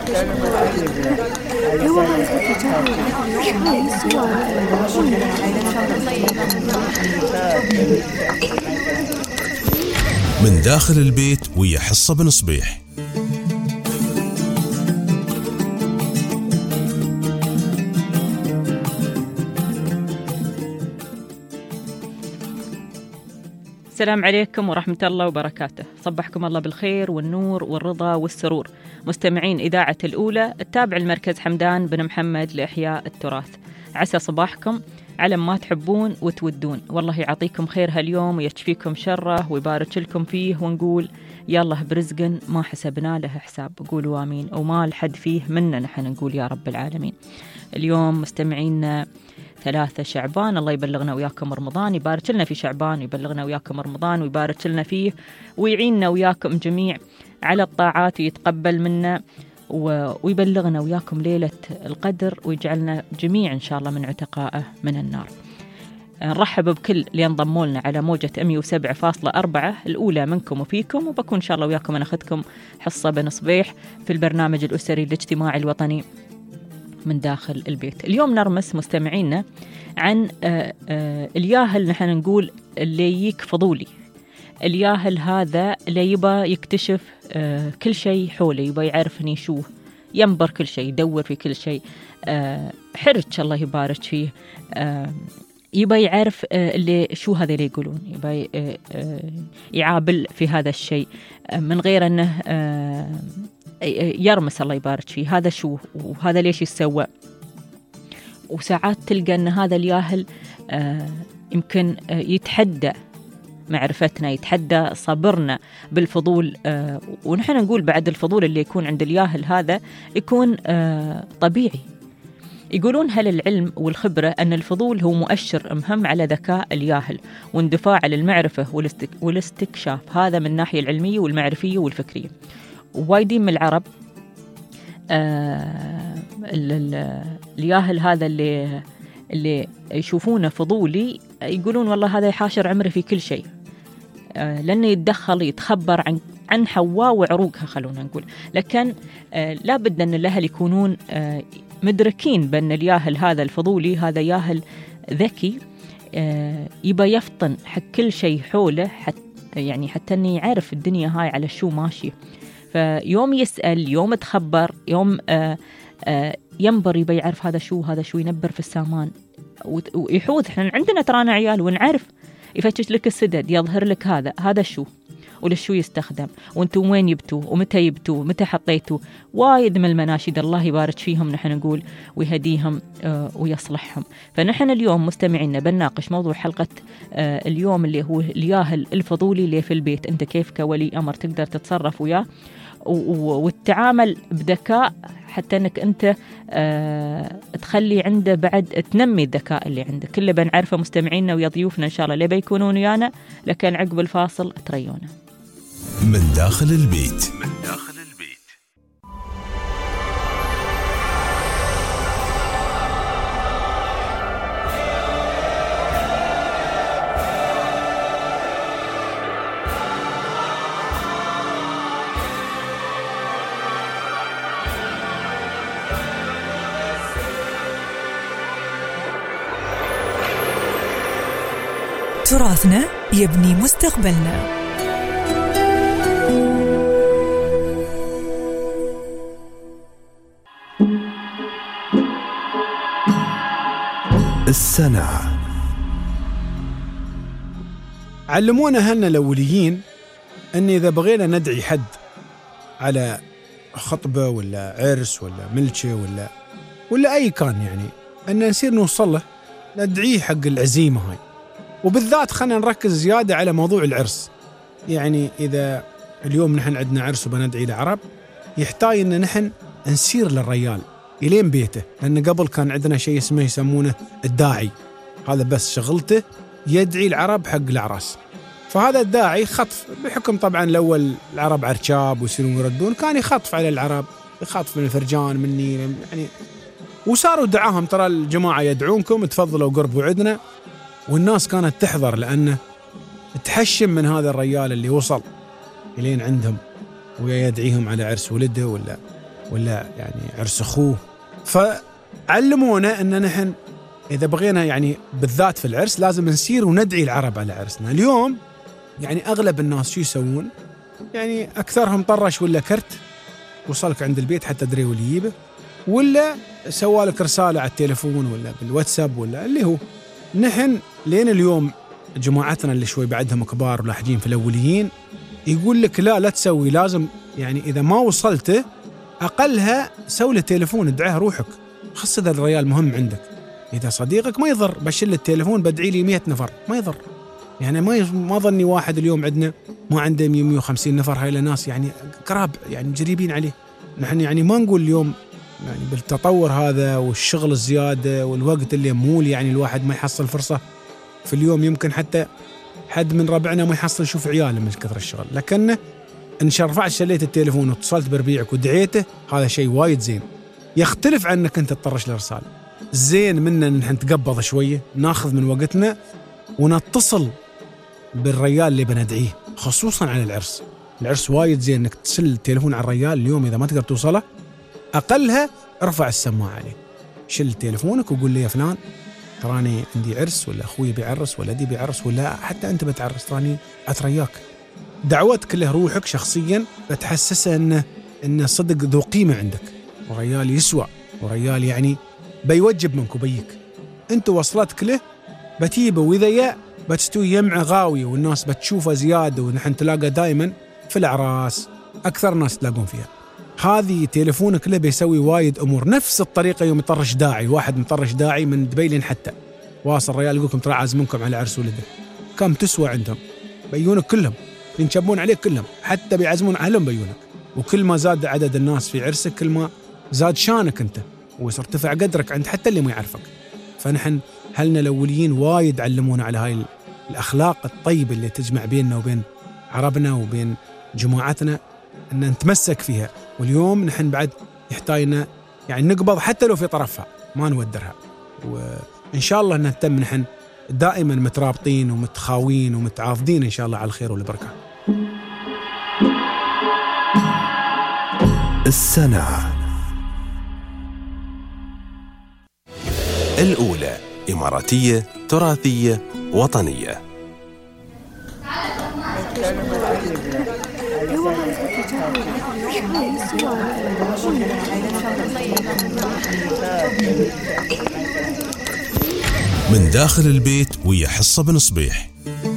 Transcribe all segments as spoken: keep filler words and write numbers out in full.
من داخل البيت ويا حصة بن صبيح. السلام عليكم ورحمة الله وبركاته. صبحكم الله بالخير والنور والرضا والسرور مستمعين إذاعة الأولى التابع المركز حمدان بن محمد لإحياء التراث. عسى صباحكم على ما تحبون وتودون، والله يعطيكم خير هاليوم ويشفيكم شره ويبارك لكم فيه، ونقول يالله برزق ما حسبنا له حساب، قولوا آمين، وما لحد فيه منا نحن نقول يا رب العالمين. اليوم مستمعين ثلاثة شعبان، الله يبلغنا وياكم رمضان، يبارك لنا في شعبان ويبلغنا وياكم رمضان ويبارك لنا فيه ويعيننا وياكم جميع على الطاعات ويتقبل منا ويبلغنا وياكم ليلة القدر ويجعلنا جميع إن شاء الله من عتقائه من النار. نرحب بكل اللي ينضموا لنا على موجة مية وسبعة فاصلة أربعة الأولى منكم وفيكم، وبكون إن شاء الله وياكم أنا أخذكم حصة بن صبيح في البرنامج الأسري الاجتماعي الوطني من داخل البيت. اليوم نرمس مستمعينا عن آآ آآ الياهل، نحن نقول اللي يك فضولي، الياهل هذا اللي يبى يكتشف كل شيء حوله، يبى يعرف إني شو، ينبر كل شيء، يدور في كل شيء، حرج الله يبارك فيه، يبى يعرف اللي شو هذا اللي يقولون، يبى يعابل في هذا الشيء من غير أنه يرمس الله يبارك فيه هذا شو وهذا ليش يسوى. وساعات تلقى أن هذا الياهل يمكن يتحدى معرفتنا، يتحدى صبرنا بالفضول، ونحن نقول بعد الفضول اللي يكون عند الياهل هذا يكون طبيعي. يقولون هل العلم والخبرة أن الفضول هو مؤشر مهم على ذكاء الياهل واندفاع للمعرفة والاستكشاف، هذا من الناحية العلمية والمعرفية والفكرية. وايدين من العرب آه الياهل هذا اللي اللي يشوفونه فضولي يقولون والله هذا يحاشر عمره في كل شيء، آه لأنه يتدخل يتخبر عن عن حواء وعروقها خلونا نقول. لكن آه لا بد أن الأهل يكونون آه مدركين بأن الياهل هذا الفضولي هذا ياهل ذكي، آه يبى يفطن حق كل شيء حوله، حتى يعني حتى أنه يعرف الدنيا هاي على شو ماشية. فيوم يسأل، يوم تخبر، يوم آآ آآ ينبر يبي يعرف هذا شو هذا شو، ينبر في السامان ويحوذ. احنا عندنا ترانا عيال ونعرف، يفتش لك السدد، يظهر لك هذا هذا شو ولشو يستخدم، وانتم وين يبتوه ومتى يبتوه متى حطيتوه. وايد من المناشد الله يبارك فيهم نحن نقول ويهديهم ويصلحهم. فنحن اليوم مستمعينا بنناقش موضوع حلقة اليوم اللي هو الياهل الفضولي اللي في البيت. انت كيف كولي امر تقدر تتصرف وياه والتعامل بذكاء حتى انك انت آه تخلي عنده بعد تنمي الذكاء اللي عندك. كله بنعرفه مستمعينا ويا ضيوفنا ان شاء الله اللي بيكونون ويانا، لكن عقب الفاصل تريونا. من داخل البيت. من داخل البيت. تراثنا يبني مستقبلنا. السنة. علمونا أهلنا الأوليين أن إذا بغينا ندعي حد على خطبة ولا عرس ولا ملشة ولا ولا أي كان، يعني أن نصير نوصل له ندعيه حق العزيمة هاي، وبالذات خلنا نركز زيادة على موضوع العرس. يعني إذا اليوم نحن عندنا عرس وبندعي لعرب، يحتاج أن نحن نسير للريال إلين بيته، لأن قبل كان عندنا شيء اسمه يسمونه الداعي، هذا بس شغلته يدعي العرب حق العرس. فهذا الداعي خطف بحكم طبعا الأول العرب عرشاب ويصيرون يردون، كان يخطف على العرب، يخطف من الفرجان من النيل يعني، وصاروا دعاهم ترى الجماعة يدعونكم تفضلوا قربوا عندنا، والناس كانت تحضر لأنه تحشم من هذا الرجال اللي وصل إلين عندهم ويدعيهم على عرس ولده ولا ولا يعني عرس أخوه. فعلمونا أن نحن إذا بغينا يعني بالذات في العرس لازم نسير وندعي العرب على عرسنا. اليوم يعني أغلب الناس شو يسوون؟ يعني أكثرهم طرش ولا كرت وصلك عند البيت حتى تدري واللي يجيبه، ولا سوالك رسالة على التليفون ولا بالواتساب ولا اللي هو. نحن لين اليوم جماعتنا اللي شوي بعدهم كبار ولاحجين في الأوليين يقول لك لا لا تسوي، لازم يعني إذا ما وصلته أقلها سوي له تليفون ادعيه روحك، خص هذا الريال مهم عندك. إذا صديقك ما يضر بشيل التليفون بدعي لي مئة نفر ما يضر. يعني ما ما ظني واحد اليوم عندنا ما عنده مئة وخمسين نفر، هاي ناس يعني قراب يعني جريبين عليه. نحن يعني ما نقول اليوم يعني بالتطور هذا والشغل الزيادة والوقت اللي مول يعني الواحد ما يحصل فرصة في اليوم، يمكن حتى حد من ربعنا ما يحصل يشوف عياله من كثر الشغل. لكن إن شرفعت شليت التليفون واتصلت بربيعك ودعيته هذا شيء وايد زين، يختلف عنك أنت تطرش لرسالة. زين منا نحن نتقبض شوية، ناخذ من وقتنا ونتصل بالريال اللي بندعيه، خصوصا على العرس. العرس وايد زين انك تسل التليفون على الريال. اليوم اذا ما تقدر توصله اقلها ارفع السماعه عليه، شل تليفونك وقول لي يا فلان تراني عندي عرس، ولا اخوي بيعرس، ولا دي بيعرس، ولا حتى انت بتعرس، تراني اترياك. دعوتك له روحك شخصيا بتحسسه انه انه صدق ذو قيمه عندك، وريال يسوى، وريال يعني بيوجب منك وبيك. انت وصلتك له بتيبه، واذا يا بتستوي يمعه غاويه والناس بتشوفه زياده. ونحن تلاقى دائما في الاعراس اكثر ناس تلاقون فيها هذه تليفونك له بيسوي وايد امور. نفس الطريقه يوم يطرش داعي، واحد مطرش داعي من دبي حتى واصل ريال يقولكم ترى عازمكم على عرس ولده، كم تسوى عندهم؟ بيونك كلهم، ينشبون عليك كلهم، حتى بيعزمون اهلهم بيونك. وكل ما زاد عدد الناس في عرسك كل ما زاد شانك انت وارتفع قدرك عند حتى اللي ما يعرفك. فنحن هلنا الأوليين وايد علمونا على هاي الأخلاق الطيبة اللي تجمع بيننا وبين عربنا وبين جماعتنا أن نتمسك فيها. واليوم نحن بعد يحتاجنا يعني نقبض حتى لو في طرفها ما نودرها. وإن شاء الله نهتم نحن دائما مترابطين ومتخاوين ومتعاضدين إن شاء الله على الخير والبركة. السنة الأولى إماراتية تراثية وطنية. من داخل البيت ويا حصة بن صبيح.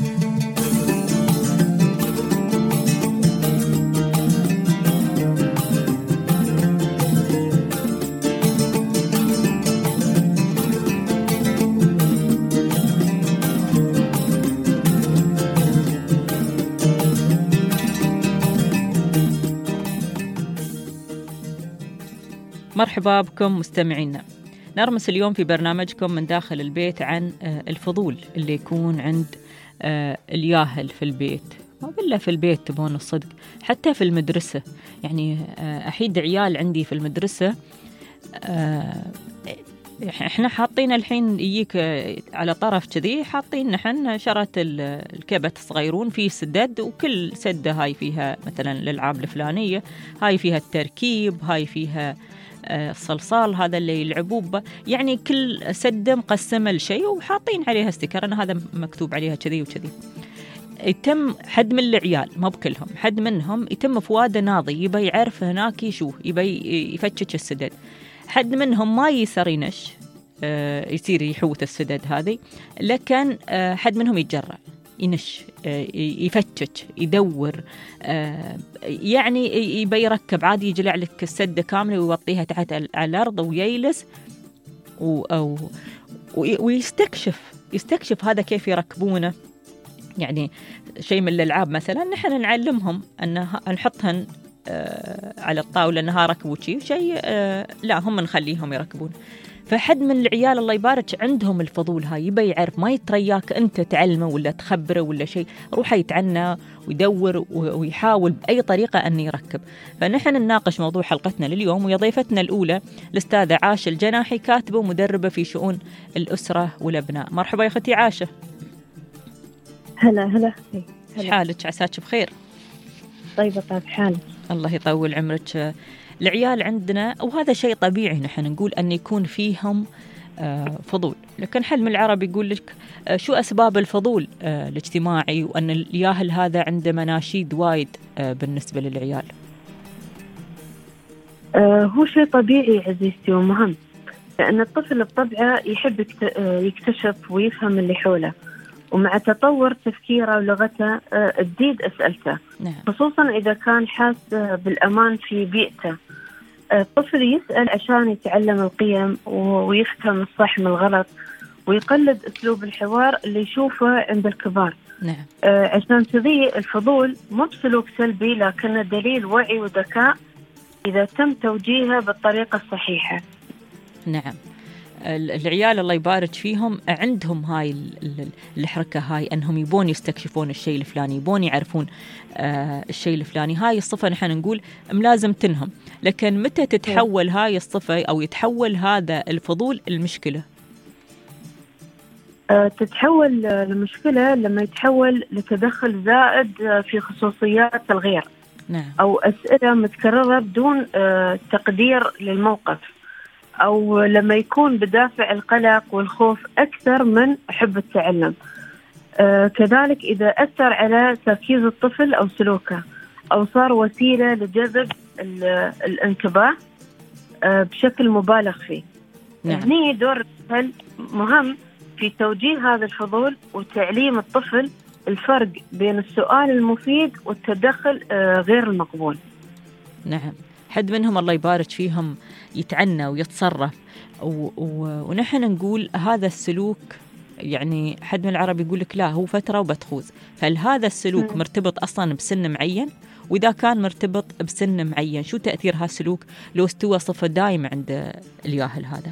مرحبا بكم مستمعينا. نرمس اليوم في برنامجكم من داخل البيت عن الفضول اللي يكون عند الياهل في البيت، ما بالله في البيت تبون الصدق، حتى في المدرسة. يعني أحيد عيال عندي في المدرسة، احنا حاطين الحين يجيك على طرف كذي، حاطين نحن شرط الكبت صغيرون فيه سدد، وكل سدة هاي فيها مثلا الألعاب الفلانية، هاي فيها التركيب، هاي فيها الصلصال هذا اللي يلعبوه، يعني كل سدة مقسمة لشيء وحاطين عليها ستيكر أنا هذا مكتوب عليها كذي وكذي. يتم حد من العيال، ما بكلهم، حد منهم يتم فواده ناضي يبي يعرف هناك يشوف، يبي يفتش السدد. حد منهم ما يسر ينش آه يصير يحوت السدد هذه، لكن آه حد منهم يتجرع ينش آه يفتش يدور، آه يعني يبي يركب عادي، يجلع لك السدة كاملة ويوطيها تحت على الأرض ويجلس و أو ويستكشف يستكشف هذا كيف يركبونه. يعني شيء من الألعاب مثلا نحن نعلمهم أن نحطهن آه على الطاولة أنها ركبوا شيء شيء آه لا هم نخليهم يركبون. فحد من العيال الله يبارك عندهم الفضول هاي، يبي يعرف، ما يترياك أنت تعلمه ولا تخبره ولا شيء، روح يتعنى ويدور ويحاول بأي طريقة أن يركب. فنحن نناقش موضوع حلقتنا لليوم، ويا ضيفتنا الأولى الأستاذة عاشة الجناحي، كاتبة ومدربة في شؤون الأسرة والأبناء. مرحبا يا أختي عاشة. هلا هلا. حالك؟ عساك بخير؟ طيبة طيب حالك. الله يطول عمرك. العيال عندنا، وهذا شيء طبيعي نحن نقول أن يكون فيهم فضول، لكن حلم العرب يقول لك شو أسباب الفضول الاجتماعي، وأن الياهل هذا عنده مناشيد وايد بالنسبة للعيال. هو شيء طبيعي عزيزتي ومهم، لأن الطفل بطبعه يحب يكتشف ويفهم اللي حوله، ومع تطور تفكيره ولغته تزيد أسئلته. نعم. خصوصا إذا كان حاس بالأمان في بيئته. الطفل يسأل عشان يتعلم القيم ويفهم الصح من الغلط، ويقلد أسلوب الحوار اللي يشوفه عند الكبار. نعم. عشان كذي الفضول مو بسلوك سلبي، لكنه دليل وعي وذكاء إذا تم توجيهه بالطريقة الصحيحة. نعم. العيال الله يبارك فيهم عندهم هاي الحركة هاي، أنهم يبون يستكشفون الشيء الفلاني، يبون يعرفون آه الشيء الفلاني. هاي الصفة نحن نقول ملازم تنهم، لكن متى تتحول هاي الصفة أو يتحول هذا الفضول المشكلة؟ آه تتحول المشكلة لما يتحول لتدخل زائد في خصوصيات الغير. نعم. أو أسئلة متكررة بدون آه تقدير للموقف، أو لما يكون بدافع القلق والخوف أكثر من حب التعلم. آه كذلك إذا أثر على تركيز الطفل أو سلوكه، أو صار وسيلة لجذب الانتباه آه بشكل مبالغ فيه. نعم. هني دور الأهل مهم في توجيه هذا الفضول وتعليم الطفل الفرق بين السؤال المفيد والتدخل آه غير المقبول. نعم. حد منهم الله يبارك فيهم يتعنى ويتصرف، و... و... ونحن نقول هذا السلوك، يعني حد من العرب يقول لك لا هو فترة وبتخوز. هل هذا السلوك م. مرتبط أصلا بسن معين؟ وإذا كان مرتبط بسن معين شو تأثير هالسلوك لو استوى صفة دائمة عند الياهل هذا؟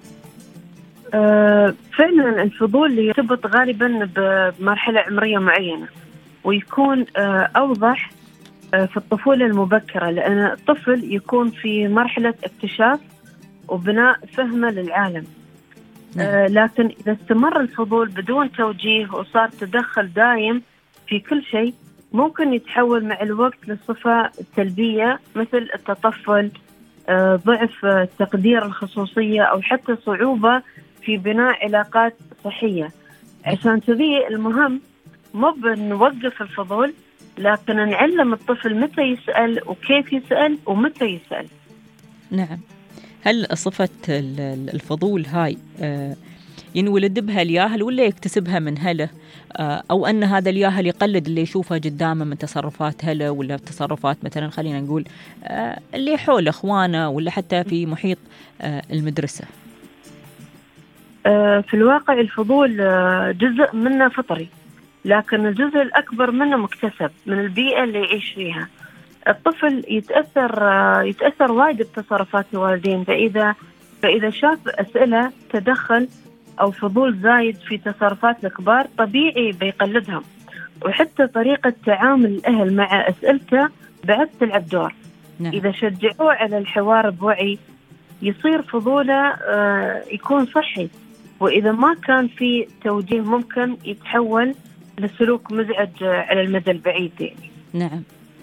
أه فعلا الفضول يرتبط غالبا بمرحلة عمرية معينة، ويكون أه أوضح في الطفولة المبكرة، لأن الطفل يكون في مرحلة اكتشاف وبناء فهمه للعالم. نعم. آه لكن إذا استمر الفضول بدون توجيه وصار تدخل دائم في كل شيء، ممكن يتحول مع الوقت لصفة سلبية مثل التطفل، آه ضعف تقدير الخصوصية، أو حتى صعوبة في بناء علاقات صحية. عشان كذي المهم مو بنوقف الفضول، لكن نعلم الطفل متى يسأل وكيف يسأل ومتى يسأل. نعم. هل صفة الفضول هاي ينولد بها الياهل ولا يكتسبها من هله، أو أن هذا الياهل يقلد اللي يشوفه قدامه من تصرفات هله ولا تصرفات مثلا خلينا نقول اللي حول إخوانه ولا حتى في محيط المدرسة؟ في الواقع الفضول جزء منه فطري، لكن الجزء الأكبر منه مكتسب من البيئة اللي يعيش فيها. الطفل يتأثر يتأثر وايد بتصرفات الوالدين، فإذا فإذا شاف أسئلة تدخل أو فضول زايد في تصرفات الكبار طبيعي بيقلدهم، وحتى طريقة تعامل الأهل مع أسئلته بعد تلعب دور. نعم. إذا شجعوه على الحوار بوعي يصير فضوله يكون صحي، وإذا ما كان في توجيه ممكن يتحول لسلوك مزعج على المدى البعيد يعني. نعم.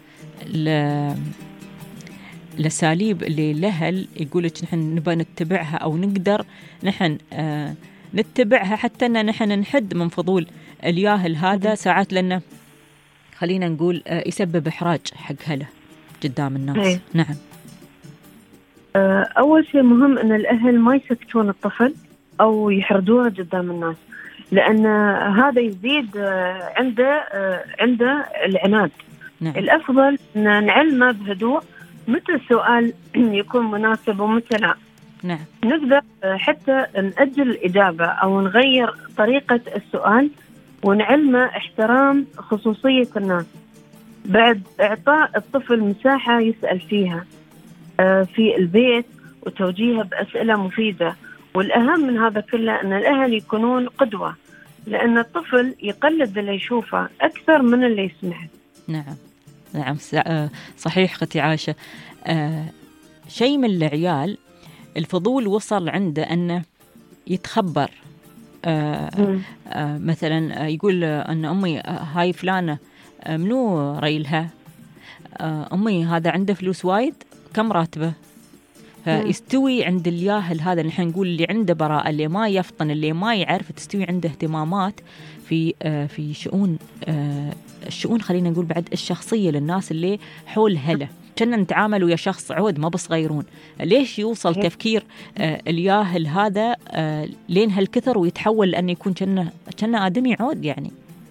الأساليب اللي الأهل يقولك نحن نبى نتبعها أو نقدر نحن آه نتبعها حتى أن نحن نحد من فضول الياهل هذا ساعات، لأنه خلينا نقول آه يسبب إحراج حق هله قدام الناس. هي. نعم. آه أول شيء مهم أن الأهل ما يسكتون الطفل أو يحرجونه قدام الناس، لأن هذا يزيد عنده عنده العناد. نعم. الأفضل أن نعلمه بهدوء متى السؤال يكون مناسب ومتى لا. نعم. نقدر حتى نأجل الإجابة أو نغير طريقة السؤال، ونعلمه احترام خصوصية الناس. بعد إعطاء الطفل مساحة يسأل فيها في البيت وتوجيهه بأسئلة مفيدة. والأهم من هذا كله أن الأهل يكونون قدوة، لأن الطفل يقلد اللي يشوفه أكثر من اللي يسمعه. نعم. نعم صحيح أختي عائشة. آه شيء من العيال الفضول وصل عنده أنه يتخبر. آه آه مثلا يقول أن أمي هاي فلانة منو ريلها، آه أمي هذا عنده فلوس وايد، كم راتبه، فيستوي عند الياهل هذا نحن نقول اللي عنده براءة، اللي ما يفطن، اللي ما يعرف، تستوي عنده اهتمامات في في شؤون الشؤون خلينا نقول بعد الشخصية للناس اللي حول هله. كنا نتعامل ويا شخص عود ما بصغيرون، ليش يوصل تفكير الياهل هذا لين هالكثر ويتحول لأنه يكون كنا كنا آدمي عود يعني؟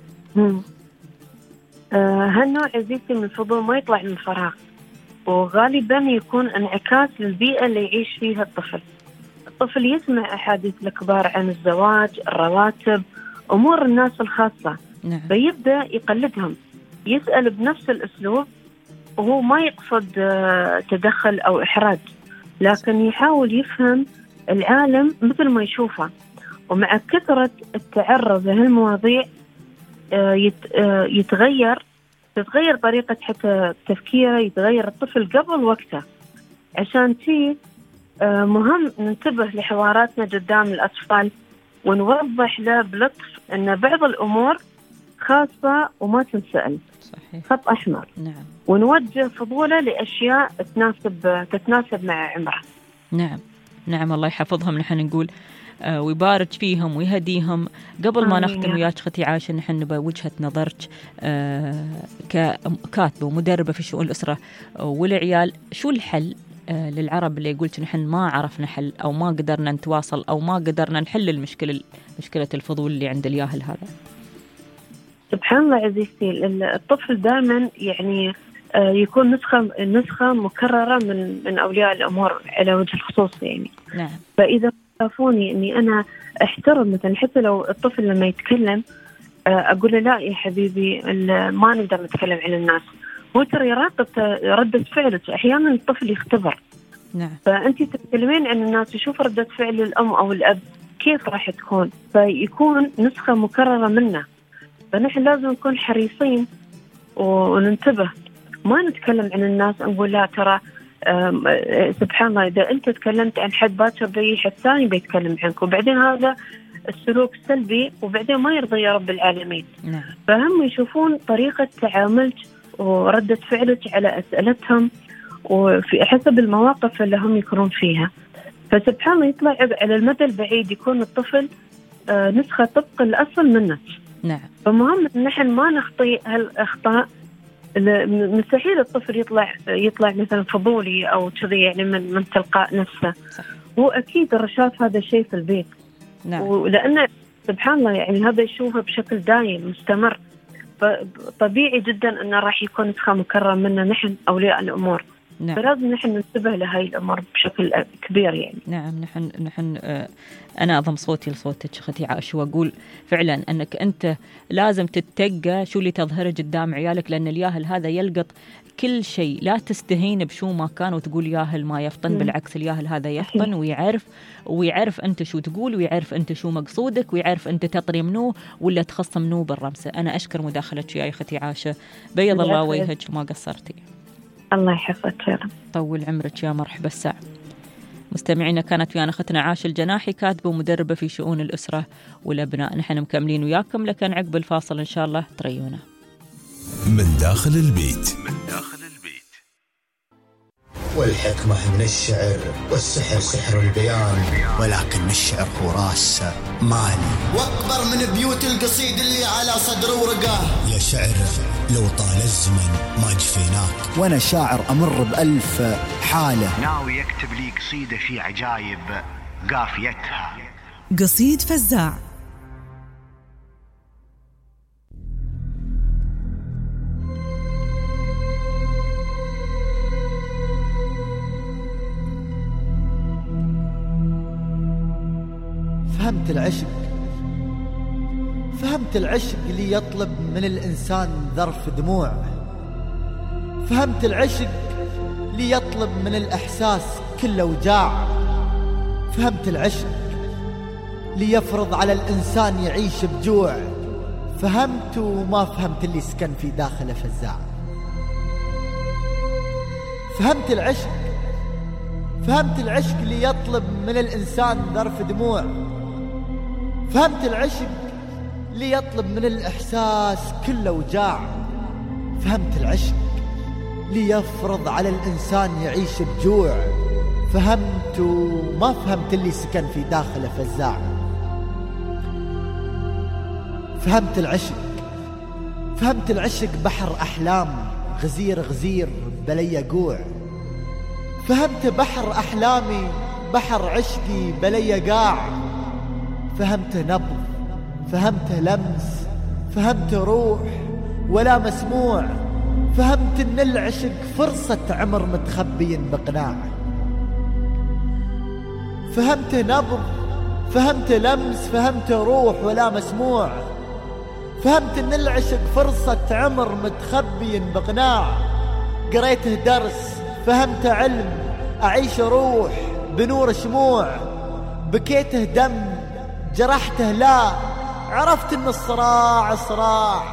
هالنوع عزيزتي من الفضول ما يطلع من فراغ، وغالبا يكون انعكاس للبيئة اللي يعيش فيها الطفل. الطفل يسمع أحاديث الكبار عن الزواج، الرواتب، أمور الناس الخاصة، نعم. فيبدأ يقلدهم، يسأل بنفس الأسلوب، وهو ما يقصد تدخل أو إحراج، لكن يحاول يفهم العالم مثل ما يشوفه. ومع كثرة التعرض لهالمواضيع يتغير تتغير طريقة حتى تفكيره، يتغير الطفل قبل وقته. عشان شي مهم ننتبه لحواراتنا قدام الأطفال، ونوضح له بلطف أن بعض الأمور خاصة وما تنسأل، صحيح. خط أحمر. نعم. ونوجه فضوله لأشياء تناسب تتناسب مع عمره. نعم نعم، الله يحفظهم. نحن نقول آه ويبارك فيهم ويهديهم. قبل ما نختم وياك اختي عاشة، نحن نبى وجهة نظرك آه ككاتبة ومدربة في شؤون الأسرة والعيال، شو الحل آه للعرب اللي يقولك نحن ما عرفنا حل أو ما قدرنا نتواصل أو ما قدرنا نحل المشكلة مشكلة الفضول اللي عند الياهل هذا؟ سبحان الله عزيزتي، الطفل دائما يعني يكون نسخة نسخة مكررة من من أولياء الأمور على وجه الخصوص يعني. نعم. فإذا شافوني إني أنا أحترم مثلا، حتى لو الطفل لما يتكلم أقول له لا يا حبيبي ما نقدر نتكلم عن الناس، هو ترى يراقب ردة فعلك. أحيانا الطفل يختبر. نعم. فأنت تتكلمين عن الناس، يشوف ردة فعل الأم أو الأب كيف راح تكون، فيكون نسخة مكررة منه. فنحن لازم نكون حريصين وننتبه، ما نتكلم عن الناس نقول لا ترى سبحان الله إذا أنت تكلمت عن حد باكر بيجي حد ثاني بيتكلم عنك، وبعدين هذا السلوك سلبي وبعدين ما يرضي يا رب العالمين. نعم. فهم يشوفون طريقة تعاملك وردة فعلك على أسئلتهم وفي حسب المواقف اللي هم يكونون فيها. فسبحان الله يطلع على المدى البعيد يكون الطفل نسخة طبق الأصل منك. نعم. فمهم ان نحن ما نخطي هالاخطاء. مستحيل الطفل يطلع يطلع مثلا فضولي او كذي يعني من من تلقاء نفسه. صح. هو اكيد رشاف هذا الشيء في البيت. نعم. ولانه سبحان الله يعني هذا يشوفه بشكل دائم مستمر، فطبيعي جدا انه راح يكون نسخة مكرر منا نحن اولياء الامور. نعم. فلازم نحن ننتبه لهاي الأمور بشكل كبير يعني. نعم. نحن نحن آه أنا أضم صوتي لصوتك أختي عائشة وأقول فعلا أنك أنت لازم تتقى شو اللي تظهره قدام عيالك، لأن الياهل هذا يلقط كل شيء. لا تستهين بشو ما كان وتقول ياهل ما يفطن. م. بالعكس الياهل هذا يفطن ويعرف ويعرف أنت شو تقول، ويعرف أنت شو مقصودك، ويعرف أنت تطري منو ولا تخص منو بالرمسة. أنا أشكر مداخلتك يا أختي عائشة، بيض الله وجهك ما قصرتي. الله يحفظك يا رب. طول عمرك يا مرحبا الساعة. مستمعينا، كانت ويانا أختنا عاشة الجناحي، كاتبة ومدربة في شؤون الأسرة والأبناء. نحن مكملين وياكم، لكن عقب الفاصل إن شاء الله تريونا. من داخل البيت. من داخل البيت. والحكمة من الشعر، والسحر سحر البيان، ولكن الشعر هو راس مالي واكبر من بيوت القصيد اللي على صدر ورقاه. يا شعر لو طال الزمن ما جفيناك، وانا شاعر امر بألف حالة، ناوي يكتب لي قصيدة في عجايب قافيتها. قصيد فزاع. فهمت العشق، فهمت العشق اللي يطلب من الإنسان ذرف دموع، فهمت العشق اللي يطلب من الإحساس كل وجاع، فهمت العشق اللي يفرض على الإنسان يعيش بجوع، فهمت وما فهمت اللي سكن في داخله فزاع. فهمت العشق، فهمت العشق اللي يطلب من الإنسان ذرف دموع، فهمت العشق اللي يطلب من الإحساس كله وجاع، فهمت العشق ليفرض على الإنسان يعيش بجوع. فهمت وما فهمت اللي سكن في داخله فزاع. فهمت العشق فهمت العشق بحر أحلام، غزير غزير بلي يقوع. فهمت بحر أحلامي بحر عشقي بلي قاع. فهمت نبض فهمت لمس فهمت روح ولا مسموع. فهمت ان العشق فرصة عمر متخبي بقناع. فهمت نبض فهمت لمس فهمت روح ولا مسموع. فهمت ان العشق فرصة عمر متخبي بقناع. قريته درس فهمت علم أعيش روح بنور شموع. بكيته دم جرحته لا عرفت ان الصراع صراع.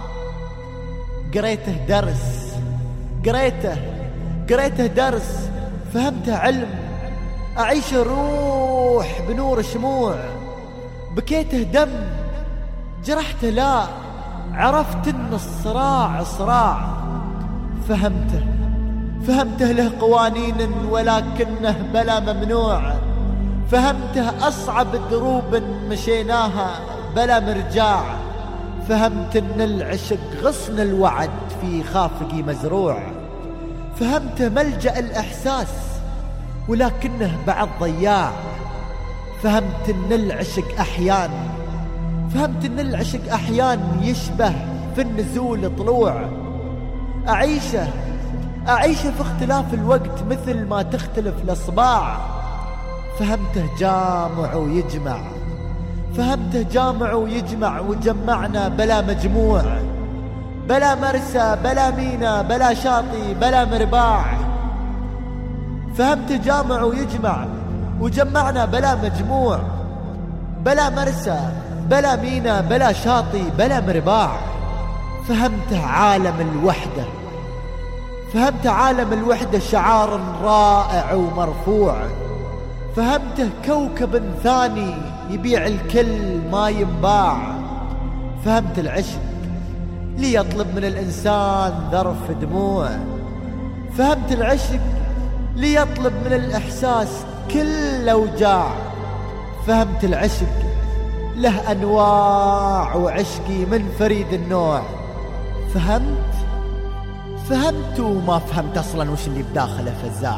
قريته درس قريته قريته درس فهمت علم أعيش روح بنور شموع. بكيته دم جرحته لا عرفت ان الصراع صراع. فهمته فهمته له قوانين ولكنه بلا ممنوع. فهمته أصعب دروب مشيناها بلا مرجاع. فهمت ان العشق غصن الوعد في خافقي مزروع. فهمت ملجأ الإحساس ولكنه بعد ضياع. فهمت ان العشق أحيان فهمت ان العشق أحيان يشبه في النزول طلوع. أعيشه أعيشه في اختلاف الوقت مثل ما تختلف الأصباع. فهمته جامع ويجمع فهمته جامع ويجمع وجمعنا بلا مجموع. بلا مرسى بلا مينا بلا شاطي بلا مرباع. فهمت جامع ويجمع وجمعنا بلا مجموع. بلا مرسى بلا مينا بلا شاطي بلا مرباع. فهمت عالم الوحدة فهمت عالم الوحدة شعار رائع ومرفوع. فهمته كوكب ثاني يبيع الكل ما ينباع. فهمت العشق ليطلب من الإنسان ذرف دموع. فهمت العشق ليطلب من الإحساس كل أوجاع. فهمت العشق له أنواع وعشقي من فريد النوع. فهمت فهمت وما فهمت أصلا وش اللي بداخله فزاع.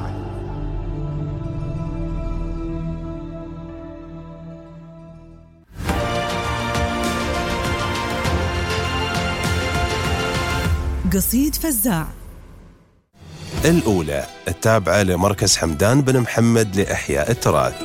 قصيد فزاع. الأولى التابعة لمركز حمدان بن محمد لإحياء التراث.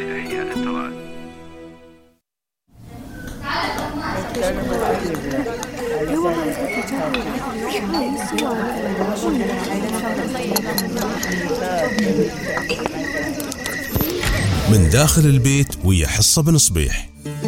من داخل البيت ويا حصة بن صبيح.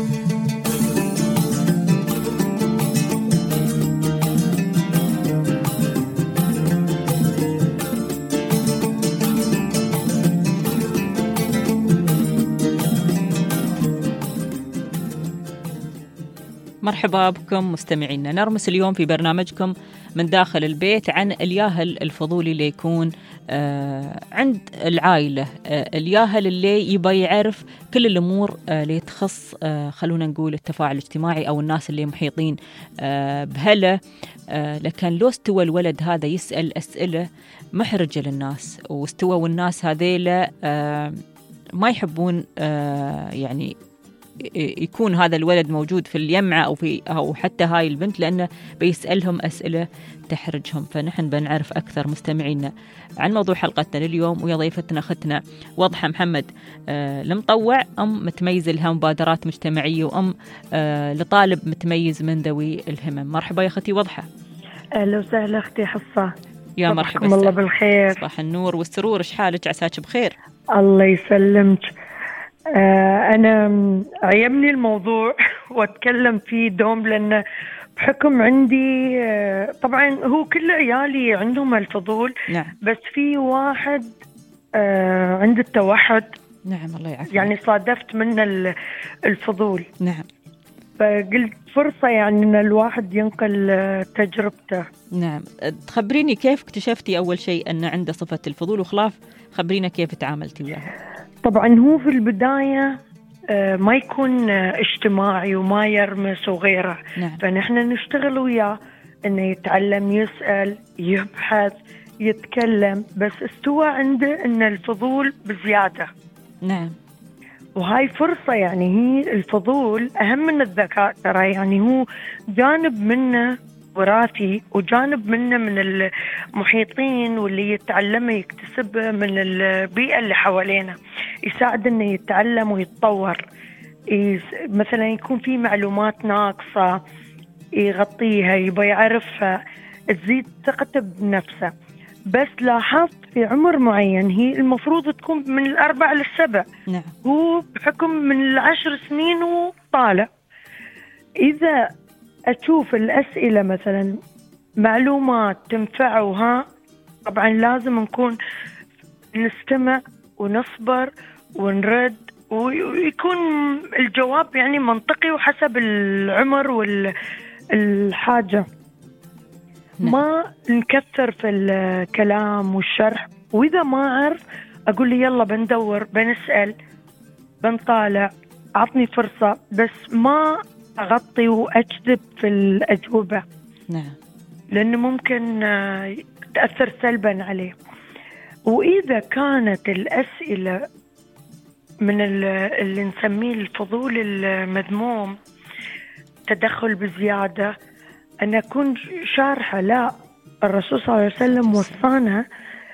مرحبا بكم مستمعينا. نرمس اليوم في برنامجكم من داخل البيت عن الياهل الفضولي اللي يكون آه عند العائلة، آه الياهل اللي يبي يعرف كل الأمور آه اللي تخص آه خلونا نقول التفاعل الاجتماعي أو الناس اللي محيطين آه بهلا. آه لكن لو استوى الولد هذا يسأل أسئلة محرجة للناس، واستوى والناس هذيلا آه ما يحبون آه يعني يكون هذا الولد موجود في الجمعة أو في أو حتى هاي البنت، لأنه بيسألهم أسئلة تحرجهم. فنحن بنعرف أكثر مستمعينا عن موضوع حلقتنا لليوم، ويا ضيفتنا أختنا وضحة محمد، آه لمطوع أم متميز لها مبادرات مجتمعية، وأم آه لطالب متميز من ذوي الهمم. مرحبا يا أختي وضحة. أهلا وسهلا أختي حصة. يا مرحبا. الله بالخير. صباح النور والسرور. إيش حالك؟ عساك بخير. الله يسلمك. آه أنا عيبني الموضوع وأتكلم فيه دوم، لأن بحكم عندي آه طبعا هو كل عيالي عندهم الفضول. نعم. بس في واحد آه عنده التوحد. نعم الله يعافيك. يعني صادفت منه الفضول. نعم. فقلت فرصة يعني أن الواحد ينقل تجربته. نعم، تخبريني كيف اكتشفتي أول شيء أن عنده صفة الفضول وخلاف، خبرينا كيف تعاملتي وياها. طبعا هو في البداية ما يكون اجتماعي وما يرمس وغيره. نعم. فنحن نشتغل وياه أنه يتعلم، يسأل، يبحث، يتكلم، بس استوى عنده أن الفضول بزيادة. نعم. وهاي فرصة، يعني هي الفضول أهم من الذكاء ترى، يعني هو جانب منه وراثي وجانب منه من المحيطين، واللي يتعلمه يكتسبه من البيئة اللي حوالينا، يساعد انه يتعلم ويتطور. مثلا يكون في معلومات ناقصة يغطيها، يبغى يعرفها، تزيد ثقته بنفسه. بس لاحظت في عمر معين هي المفروض تكون من الأربع للسبع. نعم. هو بحكم من العشر سنين وطالع. إذا أشوف الأسئلة مثلا معلومات تنفعها، طبعا لازم نكون نستمع ونصبر ونرد، ويكون الجواب يعني منطقي وحسب العمر والحاجة. ما نكثر في الكلام والشرح، وإذا ما أعرف أقول لي يلا بندور، بنسأل، بنطالع، أعطني فرصة، بس ما أغطي وأكذب في الأجوبة. نعم. لأنه ممكن تأثر سلبا عليه. وإذا كانت الأسئلة من اللي نسميه الفضول المذموم، تدخل بزيادة، أن أكون شارحة لا، الرسول صلى الله عليه وسلم وصانا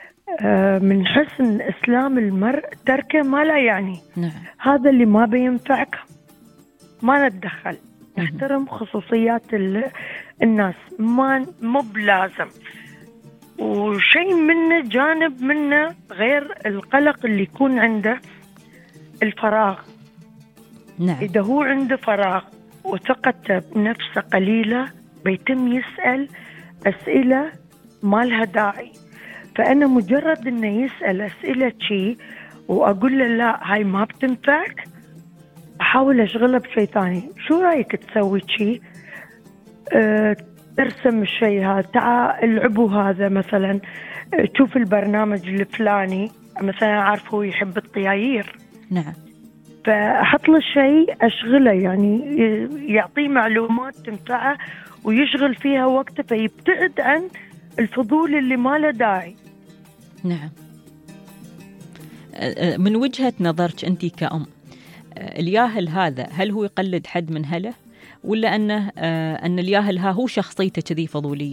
من حسن إسلام المرء تركه ما لا يعني. نعم. هذا اللي ما بينفعك ما نتدخل، نحترم خصوصيات الناس، ما مو بلازم. وشيء منه جانب منه غير القلق اللي يكون عنده، الفراغ. نعم. إذا هو عنده فراغ وثقته بنفسه قليلة، بيتم يسأل أسئلة ما لها داعي. فأنا مجرد إنه يسأل أسئلة شيء وأقول له لا هاي ما بتنفعك، أحاول أشغله بشيء ثاني. شو رأيك تسوي شيء، أه ترسم الشيء هذا، تعال العبوا هذا مثلا، تشوف البرنامج الفلاني، مثلا عارف هو يحب الطيايير. نعم. فأحط له شيء أشغله، يعني يعطيه معلومات تنفعه ويشغل فيها وقته، فيبتعد عن الفضول اللي ما له داعي. نعم. من وجهة نظرك أنت كأم، الياهل هذا هل هو يقلد حد من هله، ولا أنه أن الياهل ها هو شخصيته كذي فضولية؟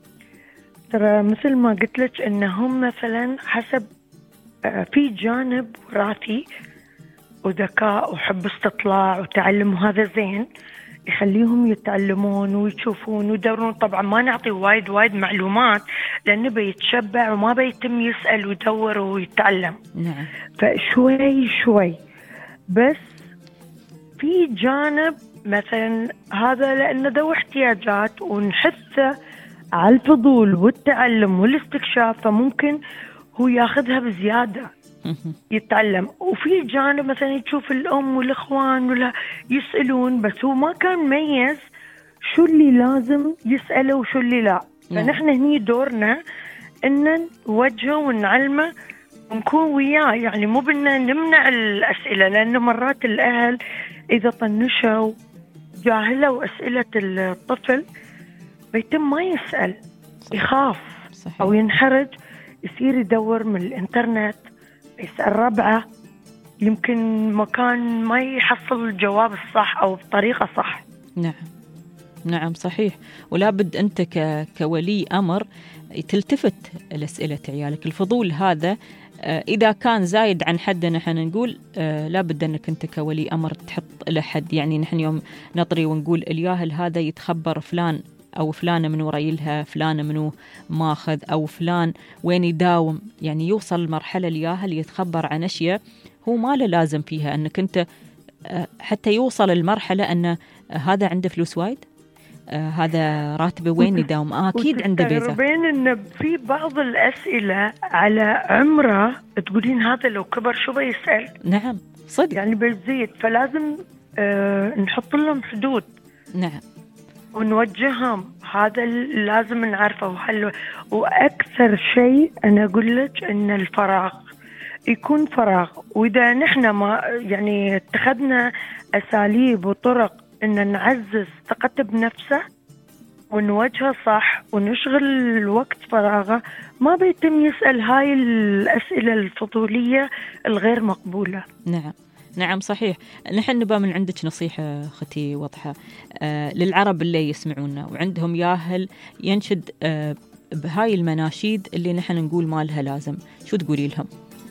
ترى مثل ما قلت لك أنهم مثلا حسب في جانب وراثي وذكاء وحب استطلاع وتعلم، وهذا زين يخليهم يتعلمون ويشوفون ويدورون. طبعا ما نعطي وايد وايد معلومات لأنه بيتشبع وما بيتم يسأل ويدور ويتعلم. نعم. فشوي شوي. بس في جانب مثلا هذا لأنه ذو احتياجات ونحثه على الفضول والتعلم والاستكشاف، فممكن هو ياخذها بزيادة يتعلم. وفي جانب مثلا تشوف الأم والإخوان ولا يسألون، بس هو ما كان ميز شو اللي لازم يسأله وشو اللي لا. فنحن هني دورنا إن نوجهه ونعلمه ونكون وياه، يعني مو بدنا نمنع الأسئلة، لأنه مرات الأهل إذا طنشوا جاهلوا أسئلة الطفل بيتم ما يسأل، يخاف. صحيح. أو ينحرج، يصير يدور من الإنترنت، يسأل ربعه، يمكن مكان ما يحصل الجواب الصح أو بطريقة صح. نعم. نعم صحيح. ولا بد أنت ك... كولي أمر تلتفت لأسئلة عيالك. الفضول هذا إذا كان زايد عن حد نحن نقول لا بد أنك أنت كولي أمر تحط له حد. يعني نحن يوم نطري ونقول الياهل هذا يتخبر فلان أو فلانة منو رايلها، فلانة منو ماخذ، أو فلان وين يداوم، يعني يوصل مرحلة الياهل يتخبر عن أشياء هو ما له لازم فيها، أنك أنت حتى يوصل المرحلة أن هذا عنده فلوس وايد، هذا راتبه وين يداوم، آه أكيد عنده بيزة. وتستغربين إن في بعض الأسئلة على عمره تقولين هذا لو كبر شو بيسأل. نعم صدق. يعني بيزيد، فلازم أه نحط لهم حدود. نعم. ونوجههم، هذا لازم نعرفه. وحل وأكثر شيء أنا أقول لك أن الفراغ يكون فراغ، وإذا نحن ما يعني اتخذنا أساليب وطرق أن نعزز ثقته بنفسه ونوجهه صح ونشغل وقت فراغه، ما بيتم يسأل هاي الأسئلة الفضولية الغير مقبولة. نعم نعم صحيح. نحن نبى من عندك نصيحة أختي وضحة آه للعرب اللي يسمعونا وعندهم ياهل ينشد آه بهاي المناشيد اللي نحن نقول ما لها لازم، شو تقولي لهم؟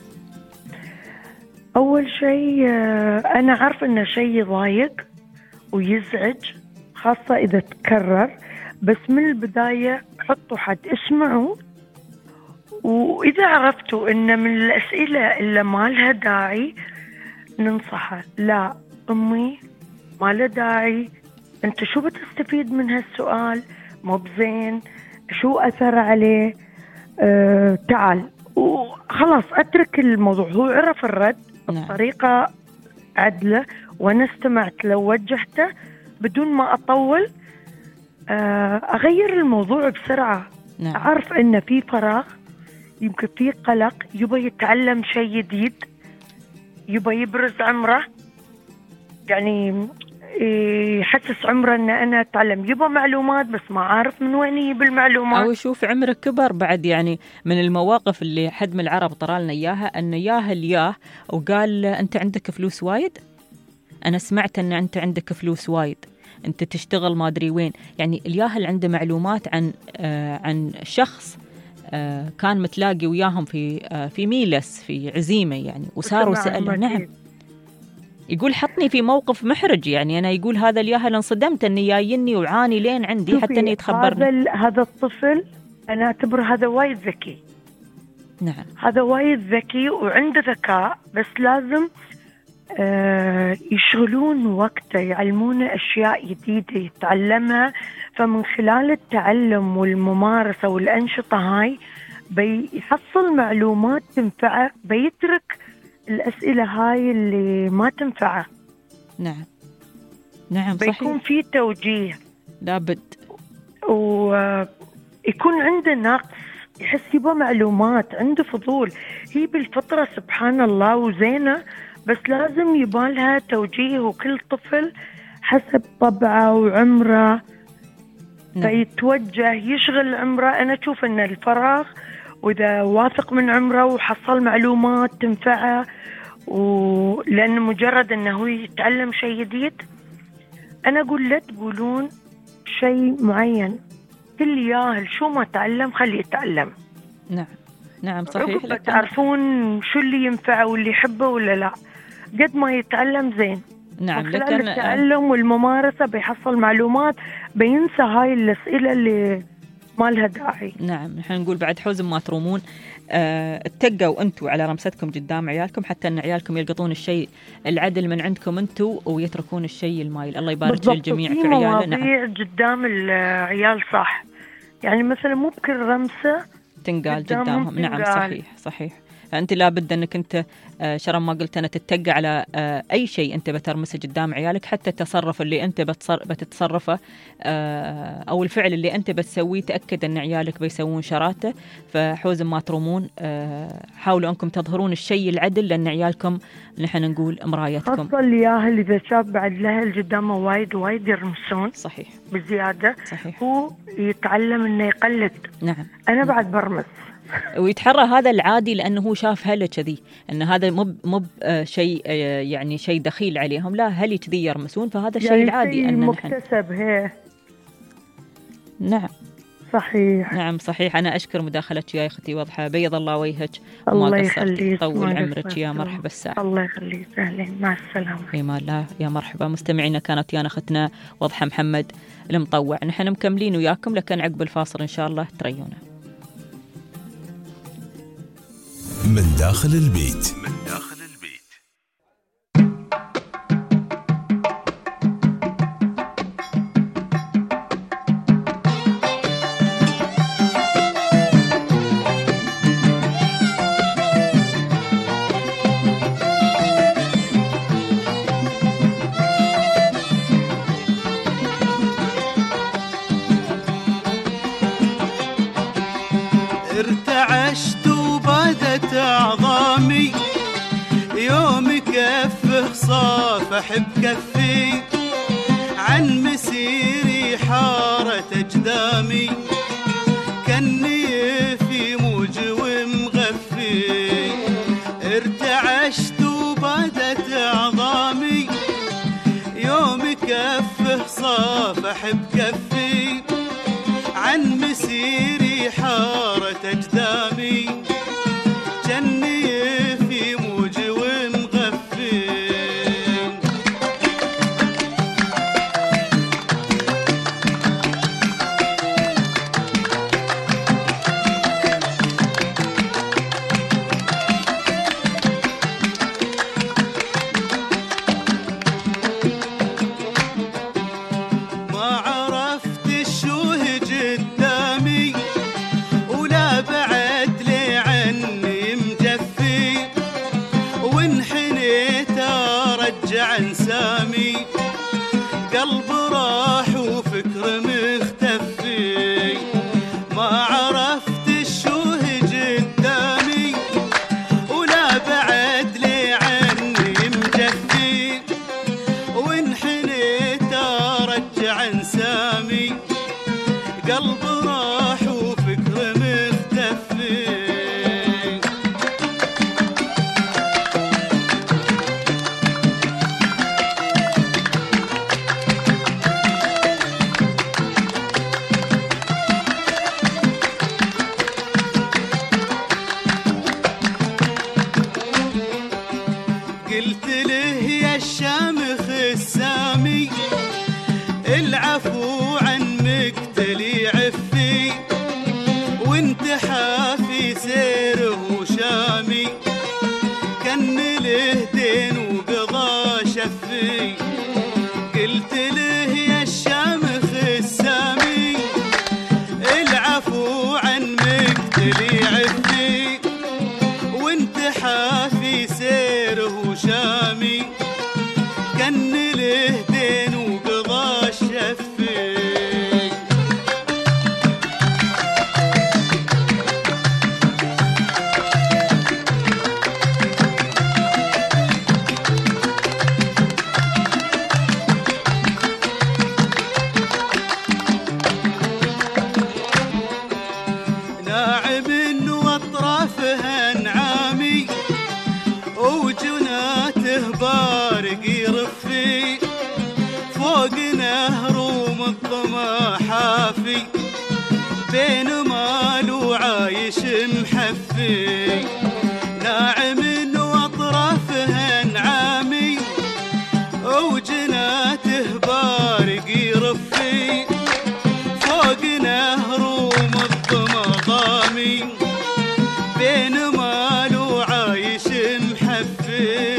أول شيء آه أنا عارف إنه شيء يضايق ويزعج خاصة إذا تكرر، بس من البداية حطوا حد، اسمعوا، وإذا عرفتوا إن من الأسئلة اللي ما لها داعي ننصحه. لا أمي ما له داعي، أنت شو بتستفيد من هالسؤال؟ مو بزين، شو أثر عليه؟ أه تعال وخلاص أترك الموضوع. هو عرف الرد بطريقة عدلة وأنا استمعت لو وجهته بدون ما أطول. أه أغير الموضوع بسرعة. نعم. أعرف إن في فراغ، يمكن في قلق، يبغى يتعلم شيء جديد، يبغى يبرز عمره، يعني يحسس عمره ان انا اتعلم، يبغى معلومات بس ما عارف من وين يجيب المعلومات، او يشوف عمره كبر بعد. يعني من المواقف اللي حد من العرب طرالنا اياها ان ياهل ياه وقال انت عندك فلوس وايد، انا سمعت ان انت عندك فلوس وايد، انت تشتغل ما ادري وين. يعني الياهل عنده معلومات عن آه عن شخص آه كان متلاقي وياهم في آه في ميلس في عزيمه يعني، وصاروا سأله. نعم. يقول حطني في موقف محرج، يعني أنا يقول هذا الياهل انصدمت أني جايني وعاني لين عندي حتى أني يتخبرني. هذا هذا الطفل أنا أعتبر هذا وايد ذكي. نعم. هذا وايد ذكي وعنده ذكاء، بس لازم آه يشغلون وقته، يعلمونه أشياء جديدة يتعلمها، فمن خلال التعلم والممارسة والأنشطة هاي بيحصل معلومات تنفعه، بيترك الأسئلة هاي اللي ما تنفعه. نعم نعم صحيح. بيكون في توجيه لابد، ويكون عنده نقص، يحس يبغى معلومات، عنده فضول. هي بالفطرة سبحان الله وزينة، بس لازم يبالها توجيه، وكل طفل حسب طبعه وعمره. نعم. فيتوجه يشغل عمره. أنا أشوف أن الفراغ وإذا واثق من عمره وحصل معلومات تنفعه، ولأن مجرد أنه يتعلم شيء جديد، أنا أقول لا تقولون شيء معين، كل ياهل شو ما تعلم خليه يتعلم. نعم نعم صحيح. لكن تعرفون شو اللي ينفعه واللي يحبه ولا لا، قد ما يتعلم زين. نعم. لكن التعلم والممارسة بيحصل معلومات، بينسى هاي الأسئلة اللي ما لها داعي. نعم. نحن نقول بعد حوزن ما ترومون، أه اتقوا أنتوا على رمستكم قدام عيالكم، حتى أن عيالكم يلقطون الشيء العدل من عندكم أنتوا ويتركون الشيء المايل. الله يبارك للجميع في عيالنا. مواضيع قدام العيال صح، يعني مثلا مو بكل رمسة تنقال قدامهم. نعم صحيح صحيح. فأنت لابد أنك أنت شرم ما قلت أنا تتقى على أي شيء أنت بترمسه قدام عيالك، حتى التصرف اللي أنت بتتصرفه أو الفعل اللي أنت بتسويه تأكد أن عيالك بيسوون شراته. فحوزن ما ترومون، حاولوا أنكم تظهرون الشيء العدل، لأن عيالكم نحن نقول مرايتكم. خاصة الياهل إذا شاف بعد الأهل قدامه وايد وايد يرمسون صحيح بزيادة. صحيح. هو يتعلم إنه يقلد. نعم. أنا بعد برمس ويتحرى هذا العادي، لأنه هو شاف هلا كذي، أن هذا مب مب شيء يعني شيء دخيل عليهم، لا هلي كذي يرمسون، فهذا الشيء يعني العادي أن مكتسب. هي نعم صحيح. نعم صحيح. أنا أشكر مداخلتك يا أختي وضحة، بيض الله وجهك وما قصرتي، طول عمرك يا مرحبا الساعة. الله يخليك. أهلين، مع السلامة. فيما الله. يا مرحبا. مستمعينا، كانت يانا أختنا وضحة محمد المطوع. نحن مكملين وياكم، لكن عقب الفاصل إن شاء الله تريونا. من داخل البيت. من داخل البيت. صافح بكفي عن مسيري حارة أجدامي كني في موج ومغفي ارتعشت وبادت عظامي يوم كفه صافح بكفي عن مسيري حارة أجدامي كني في موج ومغفي ما عرفت الشوه قدامي ولا بعد لي عني مجفي وانحنيت ارجع انسامي قلب راح وفكر مختفي ما عرفت الشوه قدامي ولا بعد لي عني مجفي وانحنيت ارجع انسامي قلب راح وفكر مختفي قلت له يا الشامخ السامي العفو عن مقتلي عفي وانت حافي سيره شامي كن له دين وقضى شفي قلت له يا الشامخ السامي العفو عن مقتلي عفي وانت حافي سيره شامي كن له دين وقضى شفي ناعم واطرافها انعامي وجناته بارق يرفي فوق نهر ومظلمة حافي بين مال وعايش محفي ناعم واطرافها انعامي وجناته بارق يرفي فوق نهر ومظلمة ضامي بين مال وعايش محفي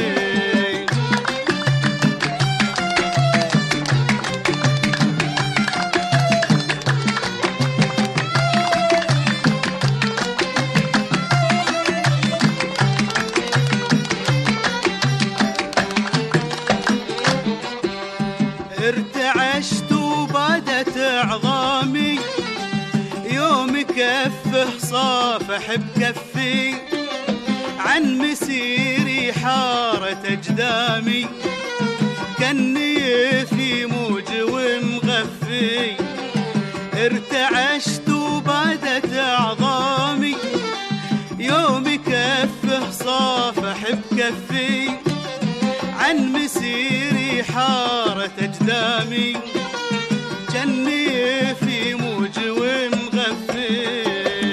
ارتعشت وبادت عظامي يوم كفه صافح بكفي عن مسيري حارة أجدامي كني في موج ومغفي ارتعشت وبادت عظامي يوم كفه صافح بكفي عن مسيري حارة أجدامي كني في موج ومغفي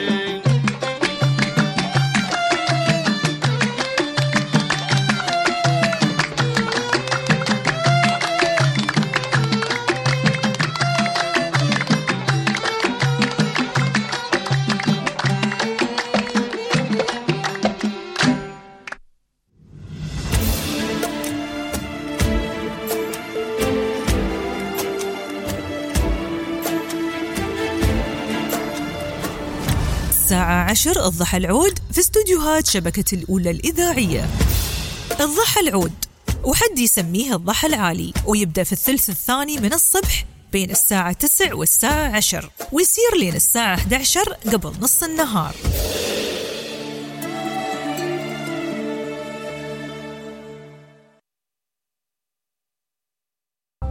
الساعة عشر الضحى العود في استوديوهات شبكة الأولى الإذاعية. الضحى العود وحد يسميه الضحى العالي، ويبدأ في الثلث الثاني من الصبح بين الساعة تسع والساعة عشر، ويصير لين الساعة إحدى عشر قبل نص النهار.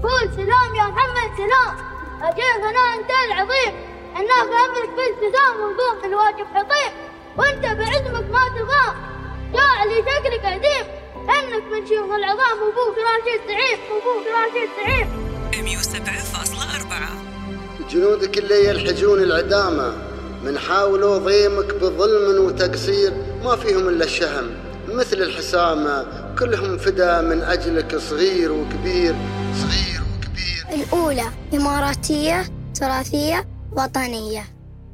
قول سلام يا محمد سلام، أجيب أنا أنت العظيم، إنا بأمرك بالتزام ونقوم بالواجب حطيم، وأنت بعزمك ما تغام، جاء لي شكلك قديم، إنك من شيوخ العظام وأبوك راشد زعيم، وأبوك راشد زعيم. مية وسبعة فاصلة أربعة. جنودك اللي يلحجون العدامة من حاولوا ضيمك بظلم وتقصير، ما فيهم إلا الشهم مثل الحسامة، كلهم فدا من أجلك صغير وكبير صغير وكبير. الأولى إماراتية تراثية وطنية.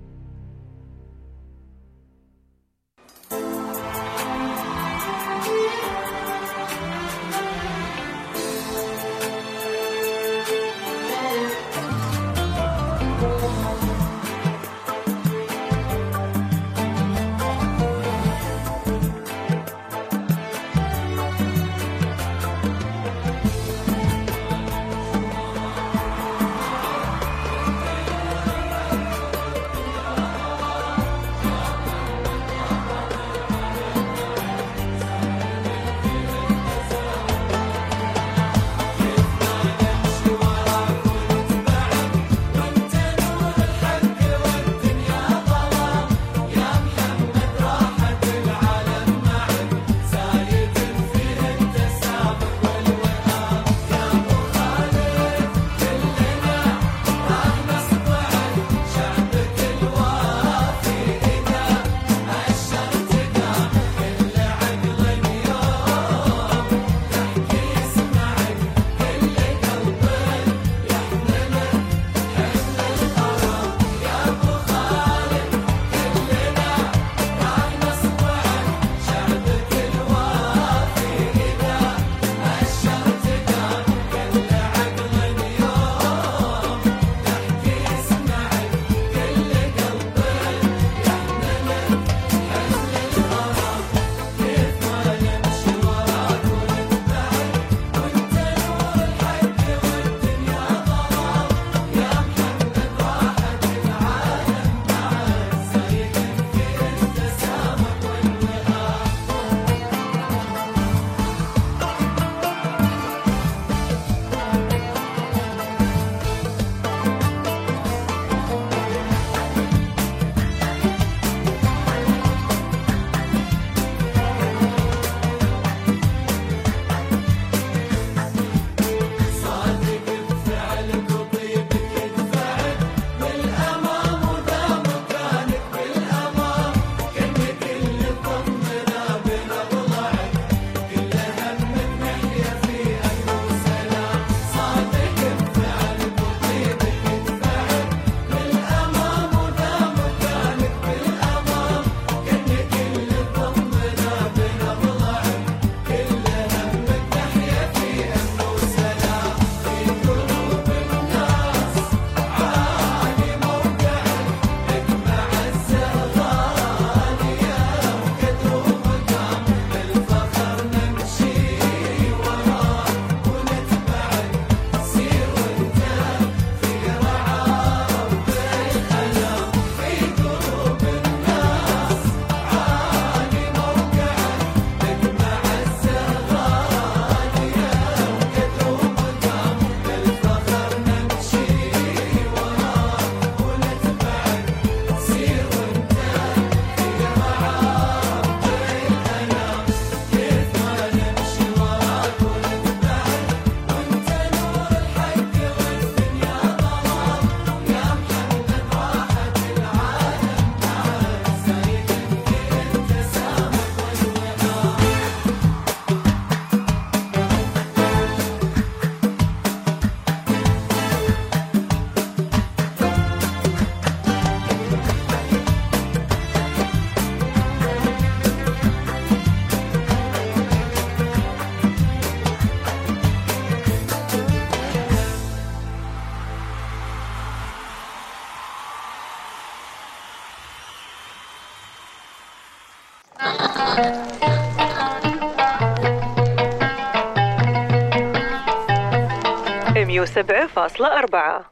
مية وسبعة فاصلة أربعة.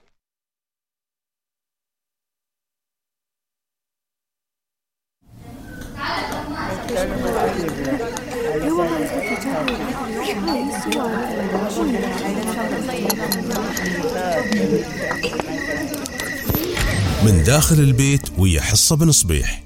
من داخل البيت ويا حصة بن صبيح.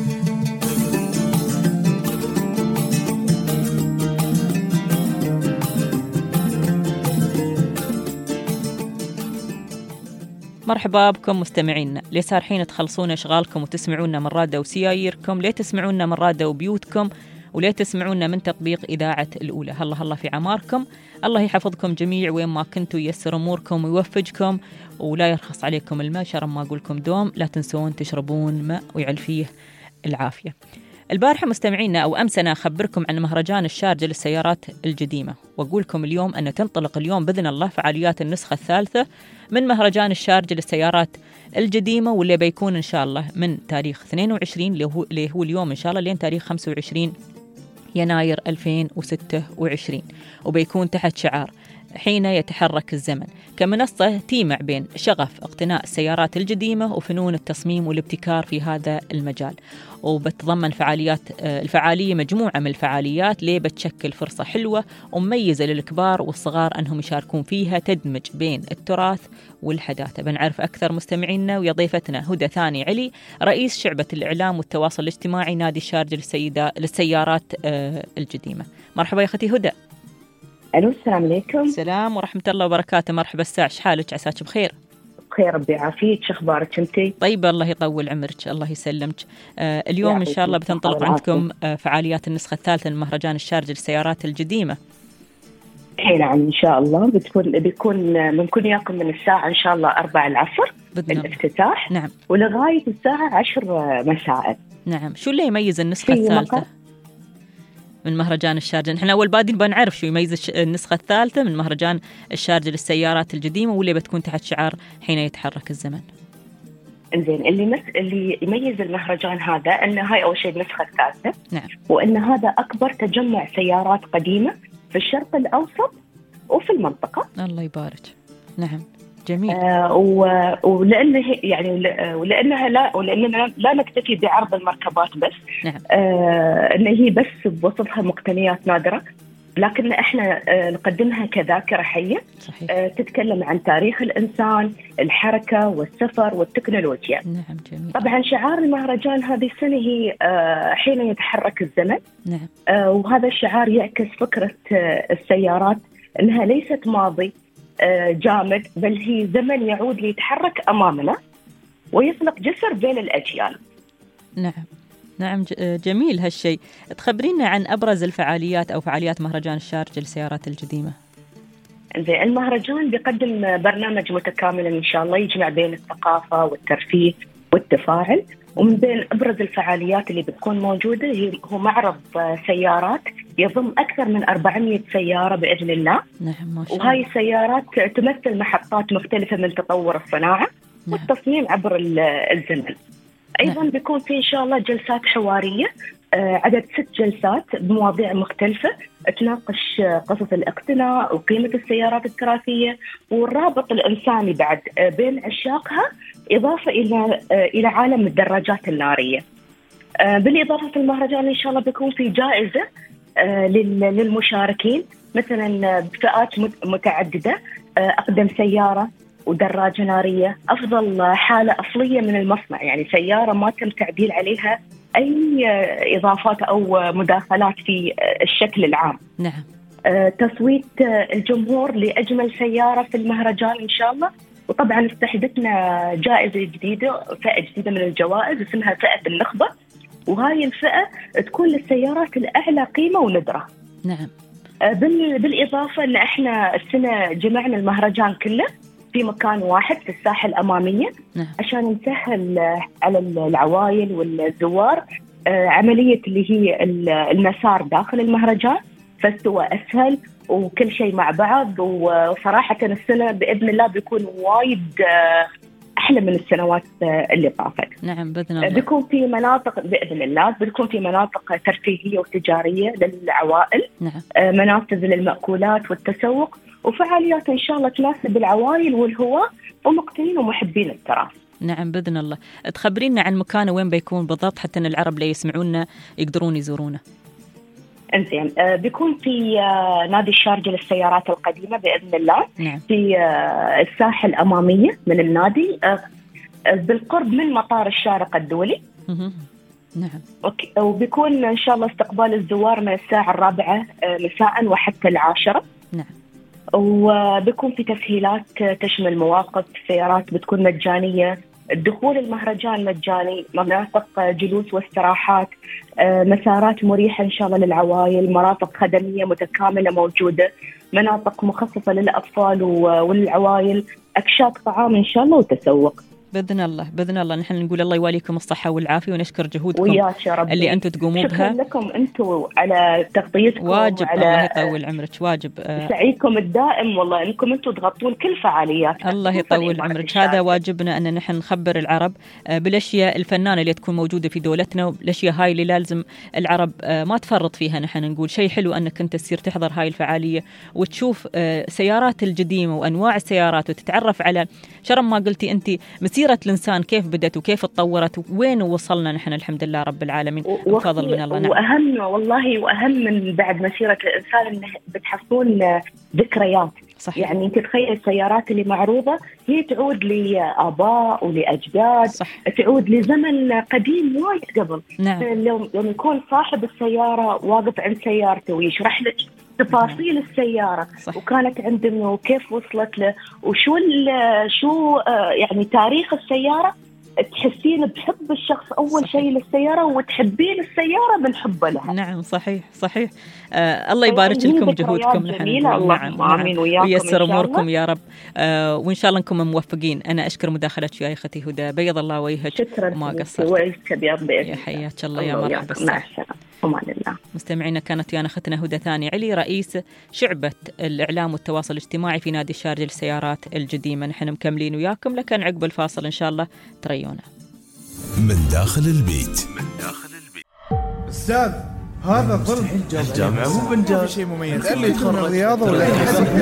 مرحبا بكم مستمعينا، ليه صار حين تخلصون اشغالكم وتسمعونا من رادة وسياييركم؟ ليه تسمعونا من رادة وبيوتكم؟ وليه تسمعونا من تطبيق إذاعة الأولى؟ هلا هلا في عماركم، الله يحفظكم جميع وين ما كنتوا، ييسر أموركم ويوفقكم ولا يرخص عليكم الماء، شرم ما أقولكم دوم، لا تنسون تشربون ماء ويعل فيه العافية. البارحة مستمعينا أو أمس أنا أخبركم عن مهرجان الشارجة للسيارات القديمة، وأقولكم اليوم أن تنطلق اليوم بإذن الله فعاليات النسخة الثالثة من مهرجان الشارجة للسيارات القديمة، واللي بيكون إن شاء الله من تاريخ اثنين وعشرين اللي هو اليوم إن شاء الله لين تاريخ خمسة وعشرين يناير ألفين وستة وعشرين، وبيكون تحت شعار حين يتحرك الزمن، كمنصة تيمع بين شغف اقتناء السيارات القديمة وفنون التصميم والابتكار في هذا المجال. وبتضمن فعاليات الفعالية مجموعة من الفعاليات ليه بتشكل فرصة حلوة ومميزة للكبار والصغار أنهم يشاركون فيها، تدمج بين التراث والحداثة. بنعرف أكثر مستمعينا ويا ضيفتنا هدى ثاني علي، رئيس شعبة الإعلام والتواصل الاجتماعي نادي الشارجة للسيارات القديمة. مرحبا يا أختي هدى. ألو، السلام عليكم. السلام ورحمة الله وبركاته. مرحبا الساعة، حالك؟ عساك بخير؟ بخير ربي يعافيك، شو اخبارك انتي؟ طيب الله يطول عمرك، الله يسلمك. آه اليوم ان شاء الله بتنطلق عندكم آه فعاليات النسخة الثالثة من مهرجان الشارجة للسيارات القديمة. اي نعم ان شاء الله بتكون بيكون بنكون وياكم من الساعة ان شاء الله أربعة العصر الافتتاح. نعم. ولغاية الساعة عشر مساء. نعم. شو اللي يميز النسخة الثالثة من مهرجان الشارجة؟ نحن أول بادين بنعرف شو يميز النسخة الثالثة من مهرجان الشارجة للسيارات القديمة واللي بتكون تحت شعار حين يتحرك الزمن. إنزين، اللي مس... اللي يميز المهرجان هذا أن هاي أول شيء النسخة الثالثة. نعم. وأن هذا أكبر تجمع سيارات قديمة في الشرق الأوسط وفي المنطقة. الله يبارك. نعم. جميل. آه ولأنه يعني ولأنها لا ولأننا لا نكتفي بعرض المركبات بس. نعم. آه إن هي بس بوصفها مقتنيات نادرة، لكن احنا آه نقدمها كذاكرة حية. صحيح. آه تتكلم عن تاريخ الإنسان، الحركة والسفر والتكنولوجيا. نعم جميل. طبعا شعار المهرجان هذه السنة هي آه حين يتحرك الزمن. نعم. آه وهذا الشعار يعكس فكرة آه السيارات أنها ليست ماضي جامد، بل هي زمن يعود ليتحرك أمامنا ويخلق جسر بين الأجيال. نعم. نعم جميل هالشيء. تخبرينا عن أبرز الفعاليات أو فعاليات مهرجان الشارجة للسيارات القديمة. زين، المهرجان بيقدم برنامج متكامل إن شاء الله يجمع بين الثقافة والترفيه والتفاعل، ومن بين أبرز الفعاليات اللي بتكون موجودة هو معرض سيارات يضم أكثر من أربعمية سيارة بإذن الله. نعم ما شاء الله. وهاي السيارات تمثل محطات مختلفة من تطور الصناعة. نعم. والتصميم عبر الزمن. أيضا نعم. بيكون في إن شاء الله جلسات حوارية، عدد ست جلسات بمواضيع مختلفة تناقش قصص الاقتناء وقيمة السيارات التراثية والرابط الإنساني بعد بين عشاقها، إضافة إلى إلى عالم الدراجات النارية. بالإضافة في المهرجان إن شاء الله بيكون في جائزة للمشاركين، مثلا بفئات متعددة، أقدم سيارة ودراجة نارية، أفضل حالة أصلية من المصنع، يعني سيارة ما تم تعديل عليها أي إضافات أو مداخلات في الشكل العام. نعم. تصويت الجمهور لأجمل سيارة في المهرجان إن شاء الله. وطبعا استحدثنا جائزة جديدة، فئة جديدة من الجوائز اسمها فئة النخبة، وهاي الفئة تكون للسيارات الأعلى قيمة وندرة. نعم. بالإضافة أن إحنا السنة جمعنا المهرجان كله في مكان واحد في الساحة الأمامية. نعم. عشان نسهل على العوائل والزوار عملية اللي هي المسار داخل المهرجان، فاستوى أسهل وكل شيء مع بعض. وصراحة السنة بإذن الله بيكون وايد أحلى من السنوات اللي طافت. نعم بإذن الله. بيكون في مناطق بإذن الله بيكون في مناطق ترفيهية وتجارية للعوائل. نعم. منافذ للمأكولات والتسوق، وفعاليات إن شاء الله تناسب العوائل والهواة ومقتنين ومحبين التراث. نعم بإذن الله. تخبرينا عن مكانه وين بيكون بالضبط حتى أن العرب اللي يسمعونا يقدرون يزورونه. انزين آه بيكون في آه نادي الشارقة للسيارات القديمة بإذن الله. نعم. في آه الساحة الأمامية من النادي آه بالقرب من مطار الشارقة الدولي. نعم. أوكي. وبيكون إن شاء الله استقبال الزوار من الساعة الرابعة آه مساء وحتى العاشرة. نعم. وبيكون في تسهيلات تشمل مواقف سيارات بتكون مجانية، الدخول المهرجان مجاني، مناطق جلوس واستراحات، مسارات مريحة إن شاء الله للعوائل، مرافق خدمية متكاملة موجودة، مناطق مخصصة للأطفال والعوائل، أكشاك طعام إن شاء الله وتسوق. بإذن الله بإذن الله نحن نقول الله يواليكم الصحة والعافية ونشكر جهودكم اللي أنتم تقوموا بها. شكرا لكم أنتم على تغطيتكم. واجب وعلى الله يطول عمرك. واجب سعيكم الدائم والله إنكم أنتم تغطون كل فعاليات. الله يطول عمرك. هذا واجبنا أن نحن نخبر العرب بالأشياء الفنانة اللي تكون موجودة في دولتنا، والأشياء هاي اللي لازم العرب ما تفرط فيها. نحن نقول شيء حلو أنك أنت تصير تحضر هاي الفعالية وتشوف سيارات القديمة وأنواع السيارات وتتعرف على شرم ما قلتي أنت مسيرة الإنسان كيف بدأت وكيف تطورت وين وصلنا نحن الحمد لله رب العالمين بفضل من الله. نعم. وأهم والله وأهم من بعد مسيرة الإنسان إنه بتحصلون ذكريات. صح. يعني أنت تخيل السيارات اللي معروضة هي تعود لآباء ولأجداد. صح. تعود لزمن قديم وايد قبل. نعم. لو يكون صاحب السيارة واقف عند سيارته ويشرح لك تفاصيل السيارة. صح. وكانت عندنا وكيف وصلت له وشو شو يعني تاريخ السيارة، تحسين بحب الشخص أول شيء للسيارة وتحبين السيارة من حبه لها. نعم صحيح صحيح. آه الله يبارك لكم جهودكم. نعم. آمين وياكم ويسر أموركم يا رب. آه وإن شاء الله أنكم موفقين. أنا أشكر مداخلتك يا أختي هدى، بيض الله وجهك. شكرا. وما قصرت. يا حياك الله يا مرحبا. مع السلامة. أمان الله. مستمعينا كانت ويانا أختنا هدى ثاني علي رئيس شعبة الإعلام والتواصل الاجتماعي في نادي الشارقة للسيارات القديمة. نحن مكملين وياكم لكن عقب الفاصل إن شاء الله تريونا. من داخل البيت. من داخل البيت. أستاذ هذا ظل الجامعة مو بنجاز. شيء مميز. قال لي يدخل الرياضة ولا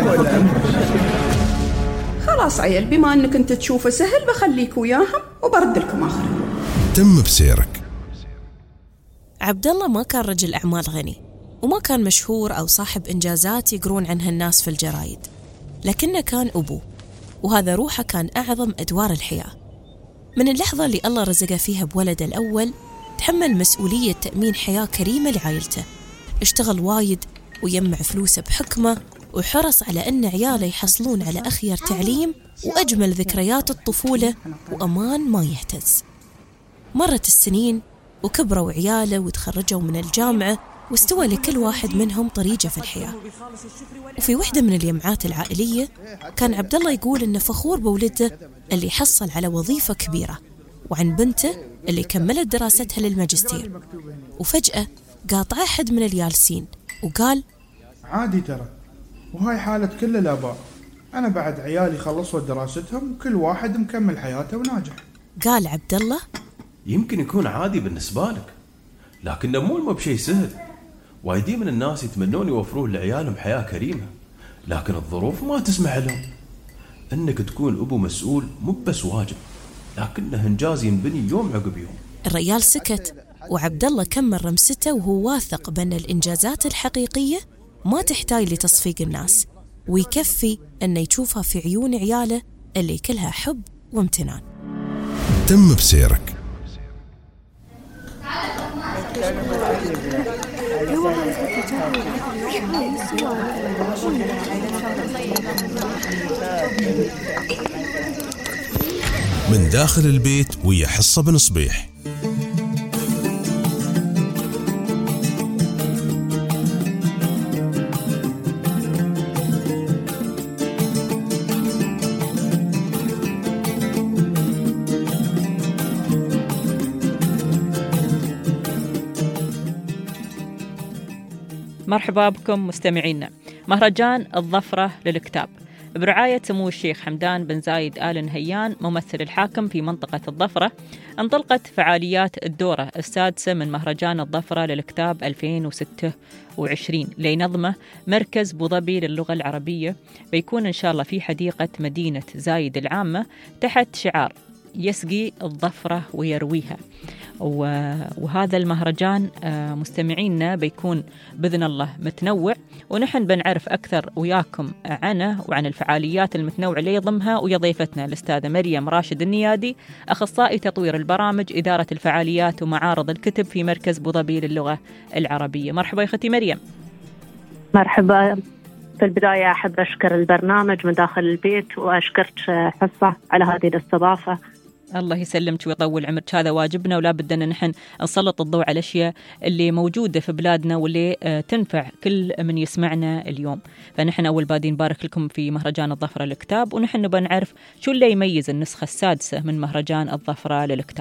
خلاص عيل، بما أنك أنت تشوفه سهل بخليك وياهم وبرد لكم آخر. تم بسيرك. عبد الله ما كان رجل أعمال غني وما كان مشهور أو صاحب إنجازات يقرون عنها الناس في الجرايد، لكنه كان أبوه، وهذا روحه كان أعظم أدوار الحياة. من اللحظة اللي الله رزقه فيها بولده الأول تحمل مسؤولية تأمين حياة كريمة لعائلته، اشتغل وايد ويجمع فلوسه بحكمة وحرص على أن عياله يحصلون على أخير تعليم وأجمل ذكريات الطفولة وأمان ما يهتز. مرت السنين وكبروا عياله وتخرجوا من الجامعة واستوى لكل واحد منهم طريقة في الحياة. وفي وحدة من الجمعات العائلية كان عبد الله يقول إنه فخور بولده اللي حصل على وظيفة كبيرة وعن بنته اللي كملت دراستها للماجستير. وفجأة قاطع أحد من الجالسين وقال: عادي ترى، وهاي حالة كل الآباء، أنا بعد عيالي خلصوا دراستهم وكل واحد مكمل حياته وناجح. قال عبد الله: يمكن يكون عادي بالنسبة لك، لكنه مو مو بشيء سهل. وايدين من الناس يتمنون يوفرون لعيالهم حياة كريمة، لكن الظروف ما تسمح لهم. انك تكون ابو مسؤول مو بس واجب، لكنه انجاز ينبني يوم عقب يوم. الرجال سكت، وعبد الله كمل رمسته وهو واثق بأن الإنجازات الحقيقية ما تحتاج لتصفيق الناس، ويكفي أنه يشوفها في عيون عياله اللي كلها حب وامتنان. تم بسيرك. من داخل البيت ويا حصة بن صبيح. مرحبا بكم مستمعينا. مهرجان الظفرة للكتاب برعاية سمو الشيخ حمدان بن زايد آل نهيان ممثل الحاكم في منطقة الظفرة، انطلقت فعاليات الدورة السادسة من مهرجان الظفرة للكتاب ألفين وستة وعشرين لينظمه مركز بوظبي للغة العربية. بيكون إن شاء الله في حديقة مدينة زايد العامة تحت شعار يسقي الظفرة ويرويها. وهذا المهرجان مستمعينا بيكون بإذن الله متنوع، ونحن بنعرف أكثر وياكم عنه وعن الفعاليات المتنوعة اللي يضمها ويا ضيفتنا الأستاذة مريم راشد النيادي، أخصائي تطوير البرامج إدارة الفعاليات ومعارض الكتب في مركز بوظبي للغة العربية. مرحبا يا أختي مريم. مرحبا. في البداية أحب أشكر البرنامج من داخل البيت، وأشكرك حصة على هذه الاستضافة. الله يسلمك ويطول عمرك، هذا واجبنا، ولا بدنا نحن نسلط الضوء على الأشياء اللي موجودة في بلادنا واللي تنفع كل من يسمعنا اليوم. فنحن أول بادين نبارك لكم في مهرجان الظفرة للكتاب، ونحن نبغى نعرف شو اللي يميز النسخة السادسة من مهرجان الظفرة للكتاب.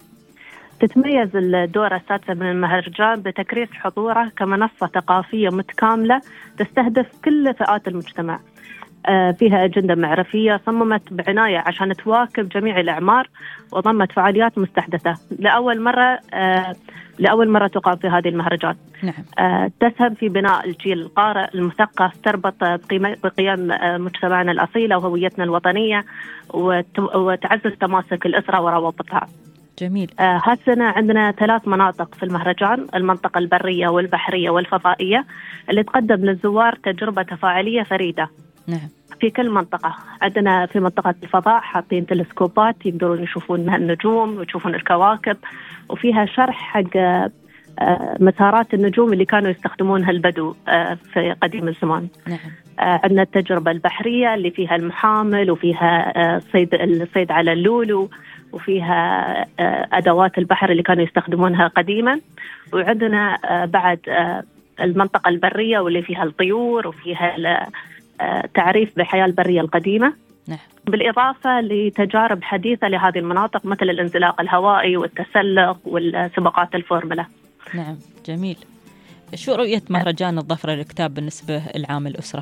تتميز الدورة السادسة من المهرجان بتكريس حضوره كمنصة ثقافية متكاملة تستهدف كل فئات المجتمع. فيها أجندة معرفية صممت بعناية عشان تواكب جميع الأعمار، وضمت فعاليات مستحدثة لأول مرة لأول مرة تقام في هذه المهرجان. نعم. تسهم في بناء الجيل القارئ المثقف، تربط بقيم مجتمعنا الأصيلة وهويتنا الوطنية، وتعزز تماسك الأسرة وروابطها. جميل. آه هالسنة عندنا ثلاث مناطق في المهرجان: المنطقة البرية والبحرية والفضائية، اللي تقدم للزوار تجربة تفاعلية فريدة. نعم. في كل منطقة عندنا في منطقة الفضاء حاطين تلسكوبات يقدرون يشوفون النجوم ويشوفون الكواكب، وفيها شرح حق آه مسارات النجوم اللي كانوا يستخدمونها البدو آه في قديم الزمان. نعم. آه عندنا التجربة البحرية اللي فيها المحامل، وفيها آه صيد الصيد على اللولو، وفيها أدوات البحر اللي كانوا يستخدمونها قديما. وعندنا بعد المنطقة البرية واللي فيها الطيور، وفيها تعريف بالحياة البرية القديمة. نعم. بالإضافة لتجارب حديثة لهذه المناطق مثل الانزلاق الهوائي والتسلق والسباقات الفورمولا. نعم. جميل. شو رؤية مهرجان الظفرة للكتاب بالنسبة لعام الأسرة؟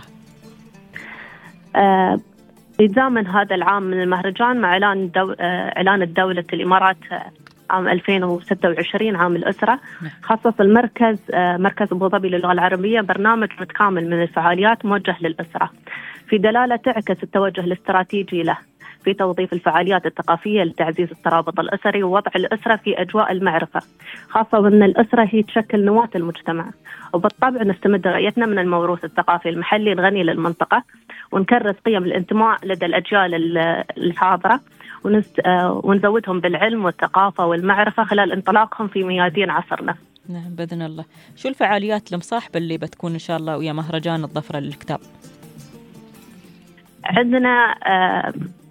آه يتزامن هذا العام من المهرجان مع إعلان دو... إعلان الدولة الإمارات عام ألفين وستة وعشرين عام الأسرة. خصص المركز مركز أبوظبي للغة العربية برنامج متكامل من الفعاليات موجه للأسرة، في دلالة تعكس التوجه الاستراتيجي له في توظيف الفعاليات الثقافية لتعزيز الترابط الأسري ووضع الأسرة في أجواء المعرفة، خاصة وأن الأسرة هي تشكل نواة المجتمع. وبالطبع نستمد رؤيتنا من الموروث الثقافي المحلي الغني للمنطقة، ونكرس قيم الانتماء لدى الأجيال الحاضرة، ونزودهم بالعلم والثقافة والمعرفة خلال انطلاقهم في ميادين عصرنا. نعم بإذن الله. شو الفعاليات المصاحبة اللي بتكون إن شاء الله ويا مهرجان الظفرة للكتاب؟ عندنا آه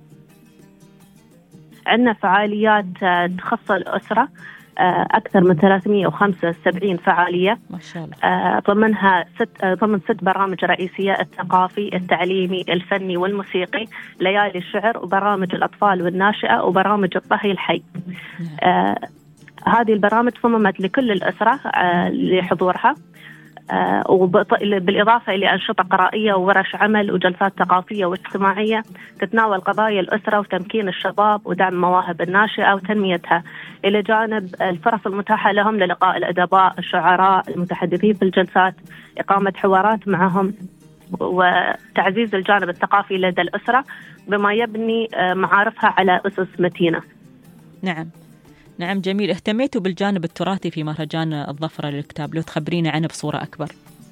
عندنا فعاليات تخص الأسرة، أكثر من ثلاثمئة وخمسة وسبعين فعالية ما شاء الله. ضمنها ست ضمن ست برامج رئيسية: الثقافي، التعليمي، الفني والموسيقي، ليالي الشعر، وبرامج الأطفال والناشئة، وبرامج الطهي الحي. آه هذه البرامج صممت لكل الأسرة آه لحضورها، آه وبالإضافة إلى أنشطة قرائية وورش عمل وجلسات ثقافية واجتماعية تتناول قضايا الأسرة وتمكين الشباب ودعم مواهب الناشئة وتنميتها، إلى جانب الفرص المتاحة لهم للقاء الأدباء، الشعراء، المتحدثين في الجلسات، إقامة حوارات معهم، وتعزيز الجانب الثقافي لدى الأسرة بما يبني معارفها على أسس متينة. نعم نعم جميل. اهتميتوا بالجانب التراثي في مهرجان الظفرة للكتاب، لو تخبرينا عنه بصورة أكبر.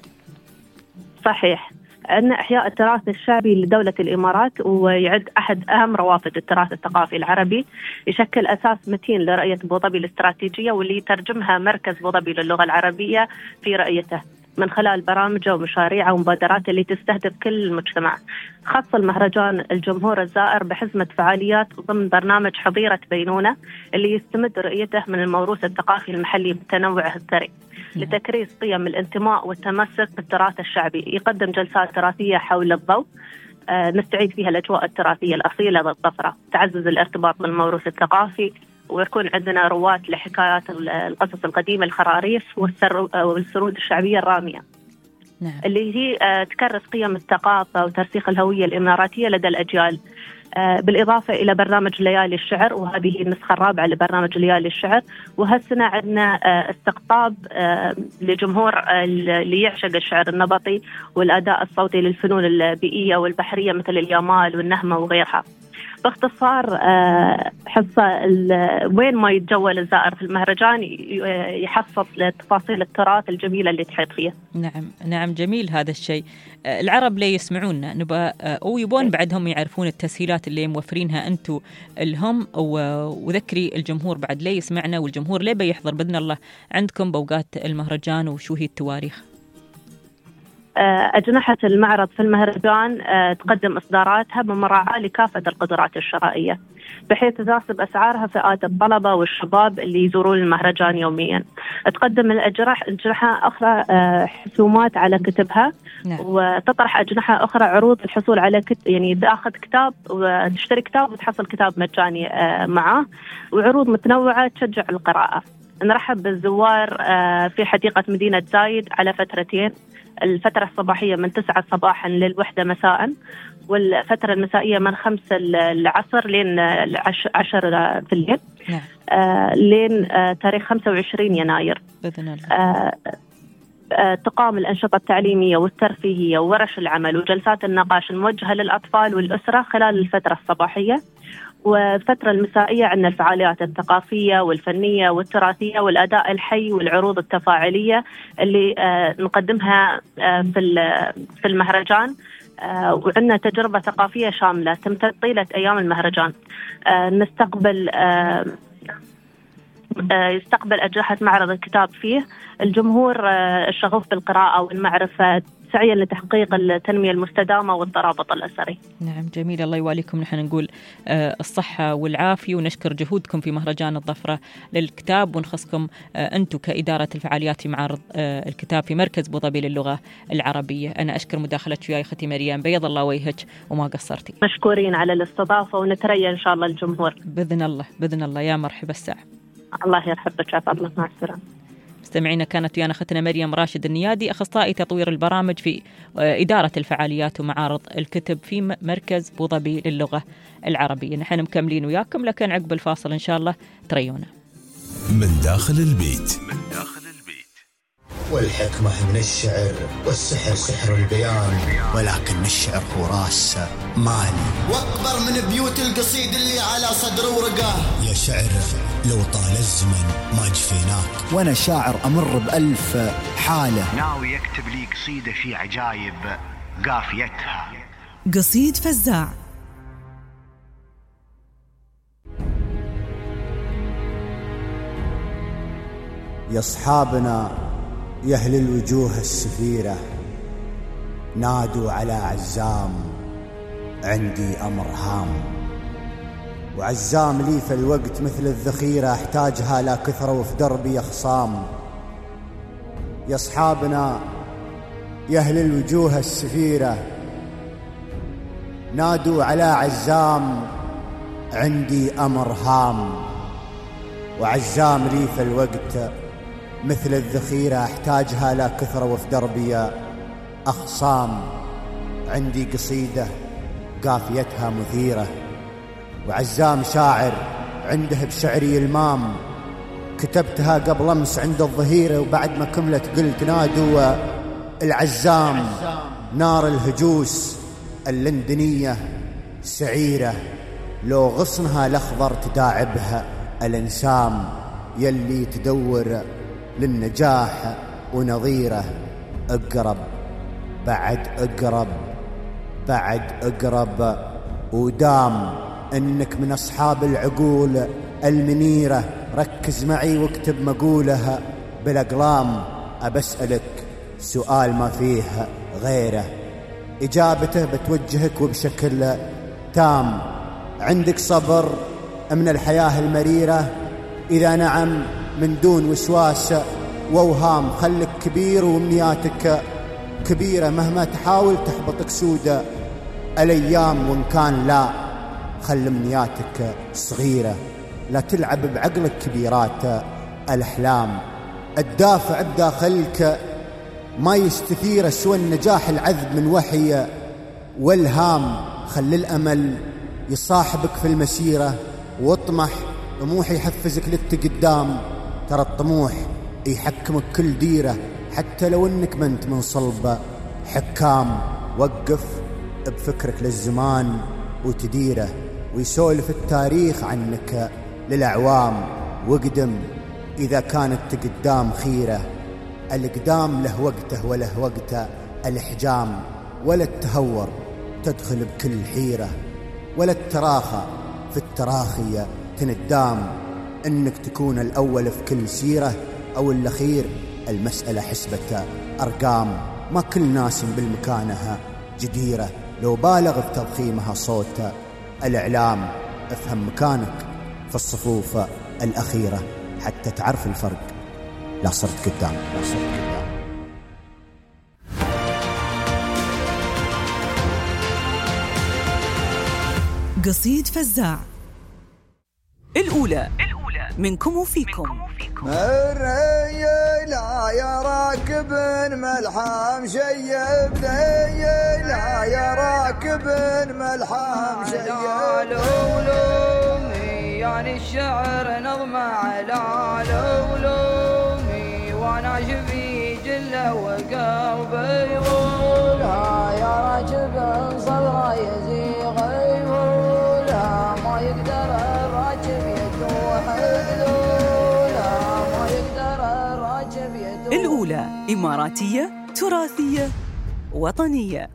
صحيح، عندنا إحياء التراث الشعبي لدولة الإمارات، ويعد أحد أهم روافد التراث الثقافي العربي، يشكل أساس متين لرؤية أبوظبي الاستراتيجية، واللي يترجمها مركز أبوظبي للغة العربية في رؤيته من خلال برامجه ومشاريعه ومبادرات اللي تستهدف كل المجتمع. خص المهرجان الجمهور الزائر بحزمة فعاليات ضمن برنامج حظيرة بينونة، اللي يستمد رؤيته من الموروث الثقافي المحلي بتنوعه الثري لتكريس قيم الانتماء والتمسك بالتراث الشعبي. يقدم جلسات تراثية حول الضوء آه نستعيد فيها الأجواء التراثية الأصيلة للظفرة، تعزز الارتباط بالموروث الثقافي، ويكون عندنا رواة لحكايات القصص القديمة، الخراريف والسرود الشعبية الرامية. نعم. اللي هي تكرس قيم الثقافة وترسيخ الهوية الإماراتية لدى الأجيال، بالإضافة إلى برنامج ليالي الشعر، وهذه النسخة الرابعة لبرنامج ليالي الشعر. وهالسنة عندنا استقطاب لجمهور اللي يعشق الشعر النبطي والأداء الصوتي للفنون البيئية والبحرية مثل اليامال والنهمة وغيرها. باختصار حصة وين ما يتجول الزائر في المهرجان يحصل تفاصيل التراث الجميلة اللي تحيط فيه. نعم نعم جميل هذا الشيء. العرب ليه يسمعونا نبقى ويبون بعدهم يعرفون التسهيلات اللي موفرينها أنتوا الهم، وذكري الجمهور بعد ليه يسمعنا، والجمهور ليه بيحضر بإذن الله عندكم بأوقات المهرجان وشو هي التواريخ؟ أجنحة المعرض في المهرجان تقدم إصداراتها بمراعاة لكافة القدرات الشرائية بحيث تناسب أسعارها فئات الطلبة والشباب اللي يزورون المهرجان يوميا. تقدم الأجنحة أجنحة أخرى حسومات على كتبها. نعم. وتطرح أجنحة أخرى عروض الحصول على كت... يعني تأخذ كتاب وتشتري كتاب وتحصل كتاب مجاني معه، وعروض متنوعة تشجع القراءة. نرحب بالزوار في حديقة مدينة زايد على فترتين، الفترة الصباحية من تسعة صباحا للوحدة مساء، والفترة المسائية من خمسة العصر لين عشر في الليل. نعم. آه لين آه تاريخ خمسة وعشرين يناير بإذن الله. آه آه تقام الأنشطة التعليمية والترفيهية وورش العمل وجلسات النقاش الموجهة للأطفال والأسرة خلال الفترة الصباحية، والفترة المسائية عندنا الفعاليات الثقافية والفنية والتراثية والأداء الحي والعروض التفاعلية اللي آه نقدمها آه في في المهرجان. آه وعندنا تجربة ثقافية شاملة تمتد طيلة أيام المهرجان. آه نستقبل آه آه يستقبل أجنحة معرض الكتاب فيه الجمهور آه الشغوف بالقراءة والمعرفة سعيا لتحقيق التنمية المستدامة والترابط الأسري. نعم جميل، الله يواليكم. نحن نقول آه الصحة والعافية ونشكر جهودكم في مهرجان الظفرة للكتاب، ونخصكم آه أنتم كإدارة الفعاليات في معرض آه الكتاب في مركز أبو ظبي للغة العربية. أنا أشكر مداخلتك وياي أختي مريم، بيض الله وجهك وما قصرتي. مشكورين على الاستضافة ونتريا إن شاء الله الجمهور بإذن الله بإذن الله. يا مرحبا الساعة. الله يرحبك عفا الله، مع السلامة. مستمعينا كانت ويانا أختنا مريم راشد النيادي، أخصائي تطوير البرامج في إدارة الفعاليات ومعارض الكتب في مركز أبو ظبي للغة العربية. نحن مكملين وياكم لكن عقب الفاصل إن شاء الله تريونا. من داخل البيت. من داخل البيت. والحكمة من الشعر والسحر سحر البيان، ولكن الشعر هو راس مالي. واكبر من بيوت القصيد اللي على صدر ورقاه. يا شعر لو طال الزمن ما جفيناك، وانا شاعر امر بألف حالة. ناوي يكتب لي قصيدة في عجايب قافيتها. قصيد فزاع. يا أصحابنا يا أهل الوجوه السفيرة، نادوا على عزام عندي أمر هام. وعزام لي في الوقت مثل الذخيرة، احتاجها لا كثرة وفي دربي خصام. يا أصحابنا يا أهل الوجوه السفيرة، نادوا على عزام عندي أمر هام. وعزام لي في الوقت مثل الذخيرة، احتاجها لا كثرة وفي دربي أخصام. عندي قصيدة قافيتها مثيرة، وعزام شاعر عنده بشعري المام. كتبتها قبل أمس عند الظهيرة، وبعد ما كملت قلت نادوا العزام. نار الهجوس اللندنية سعيرة، لو غصنها الأخضر تداعبها الانسام. يلي تدور للنجاح ونظيره، اقرب بعد اقرب بعد اقرب. ودام انك من اصحاب العقول المنيرة، ركز معي واكتب مقولها بالاقلام. ابسألك سؤال ما فيه غيره، اجابته بتوجهك وبشكل تام. عندك صبر من الحياة المريرة؟ إذا نعم من دون وسواس ووهام. خلك كبير وامنياتك كبيرة، مهما تحاول تحبطك سودة الأيام. وإن كان لا، خل امنياتك صغيرة، لا تلعب بعقلك كبيرات الأحلام. الدافع بداخلك ما يستثير سوى النجاح العذب من وحي والهام. خل الأمل يصاحبك في المسيرة، واطمح طموح يحفزك للتقدام. ترى الطموح يحكمك كل ديرة، حتى لو انك ما انت من صلب حكام. وقف بفكرك للزمان وتديره، ويسولف التاريخ عنك للأعوام. وقدم إذا كانت تقدام خيرة، القدام له وقته وله وقته الإحجام. ولا التهور تدخل بكل حيرة، ولا التراخى في التراخية تندام. إنك تكون الأول في كل سيرة أو الأخير، المسألة حسبة أرقام. ما كل ناس بالمكانها جديرة، لو بالغ في تضخيمها صوت الإعلام. افهم مكانك في الصفوف الأخيرة حتى تعرف الفرق، لا صرت قدام لا صرت قدام. قصيد فزاع الأولى الأولى منكم وفيكم. الريل يا راكب ملحام شيب، لا يا راكب ملحام شيب. لولومي يعني الشعر نظم على لولومي، وانا شفي جله وقلبي يقولها يا راكب صدره يزيغ يقولها ما يقدر الراكب يدوح يقولها ما يقدر الراكب يدوح. الأولى إماراتية تراثية وطنية.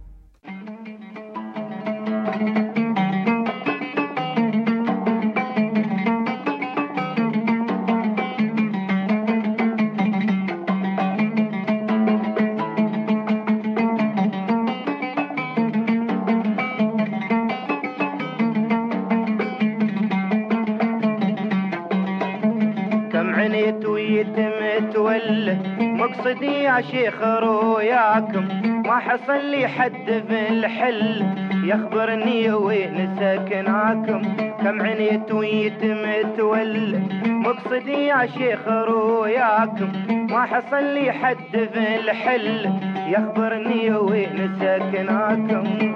مقصدي يا شيخ رؤياكم، ما حصل لي حد في الحل يخبرني وين سكناكم. كم عنيت ويتم تول، مقصدي يا شيخ رؤياكم، ما حصل لي حد في الحل يخبرني وين سكناكم.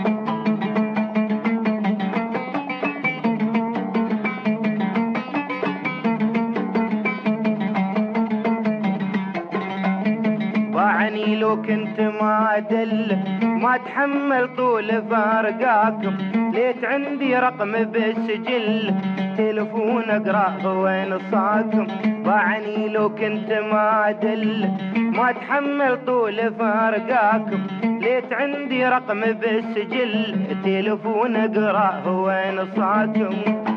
لو كنت ما دل ما تحمل طول فارقاكم، ليت عندي رقم بالسجل تلفون اقرا وين صاكم. باعني لو كنت ما دل ما تحمل طول فارقاكم، ليت عندي رقم بالسجل تلفون اقرا وين صاكم.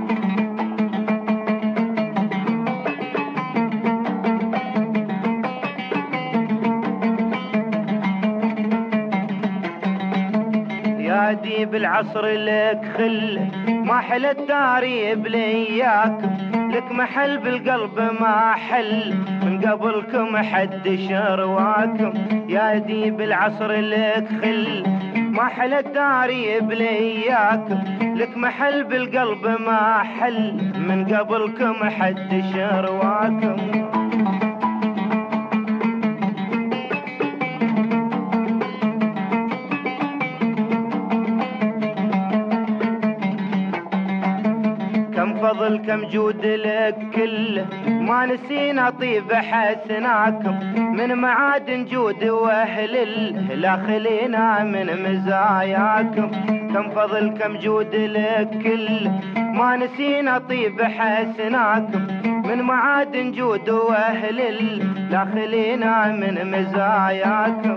يادي بالعصر لك خل ما حل التاريب لياكم، لك محل بالقلب ما حل من قبلكم حد شرواكم. يادي بالعصر لك خل ما حل التاريب لياكم، لك محل بالقلب ما حل من قبلكم حد شرواكم. فضل كم جود لك كله ما نسينا طيب حسناكم، من معادن جود واهل لا خلينا من مزاياكم. كم فضل كم جود لك كله ما نسينا طيب حسناكم، من معادن جود واهل لا خلينا من مزاياكم.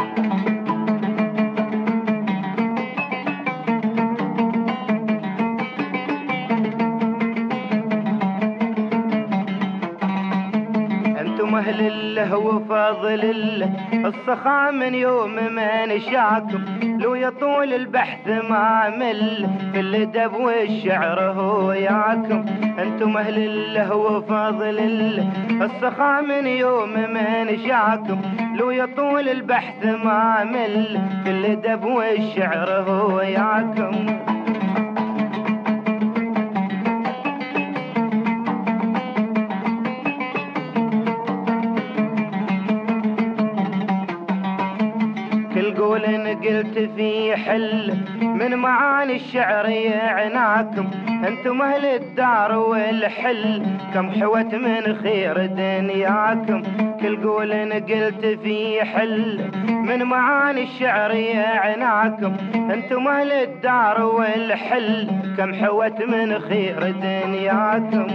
أهل الله وفاضل الله الصخا من يوم ما نشاكم، لو يطول البحث ما مل في الأدب والشعر هو ياكم. أنتم أهل الله وفاضل الله الصخا من يوم ما نشاكم، لو يطول البحث ما مل في الأدب والشعر هو ياكم. قلت في حل من معاني الشعر يعناكم، انتم اهل الدار والحل كم حوت من خير دنياكم. كل قول قلت في حل من معاني الشعر يعناكم. انتم اهل الدار والحل كم حوت من خير دنياكم.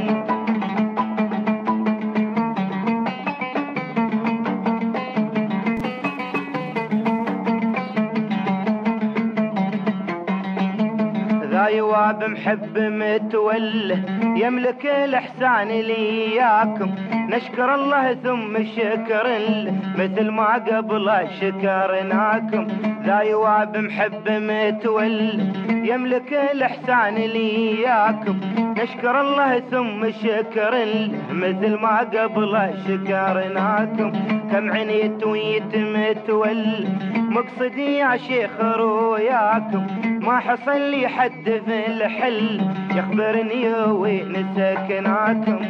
يواب محب متوله يملك الإحسان لياكم. نشكر الله ثم شكر له مثل ما قبل شكرناكم. ذا يواب محب متوله يملك الإحسان لياكم. نشكر الله ثم شكر له مثل ما قبل شكرناكم. كم عنيت ويتم تول مقصدي يا شيخ رؤياكم. ما حصل لي حد في الحل يخبرني وين سكناكم.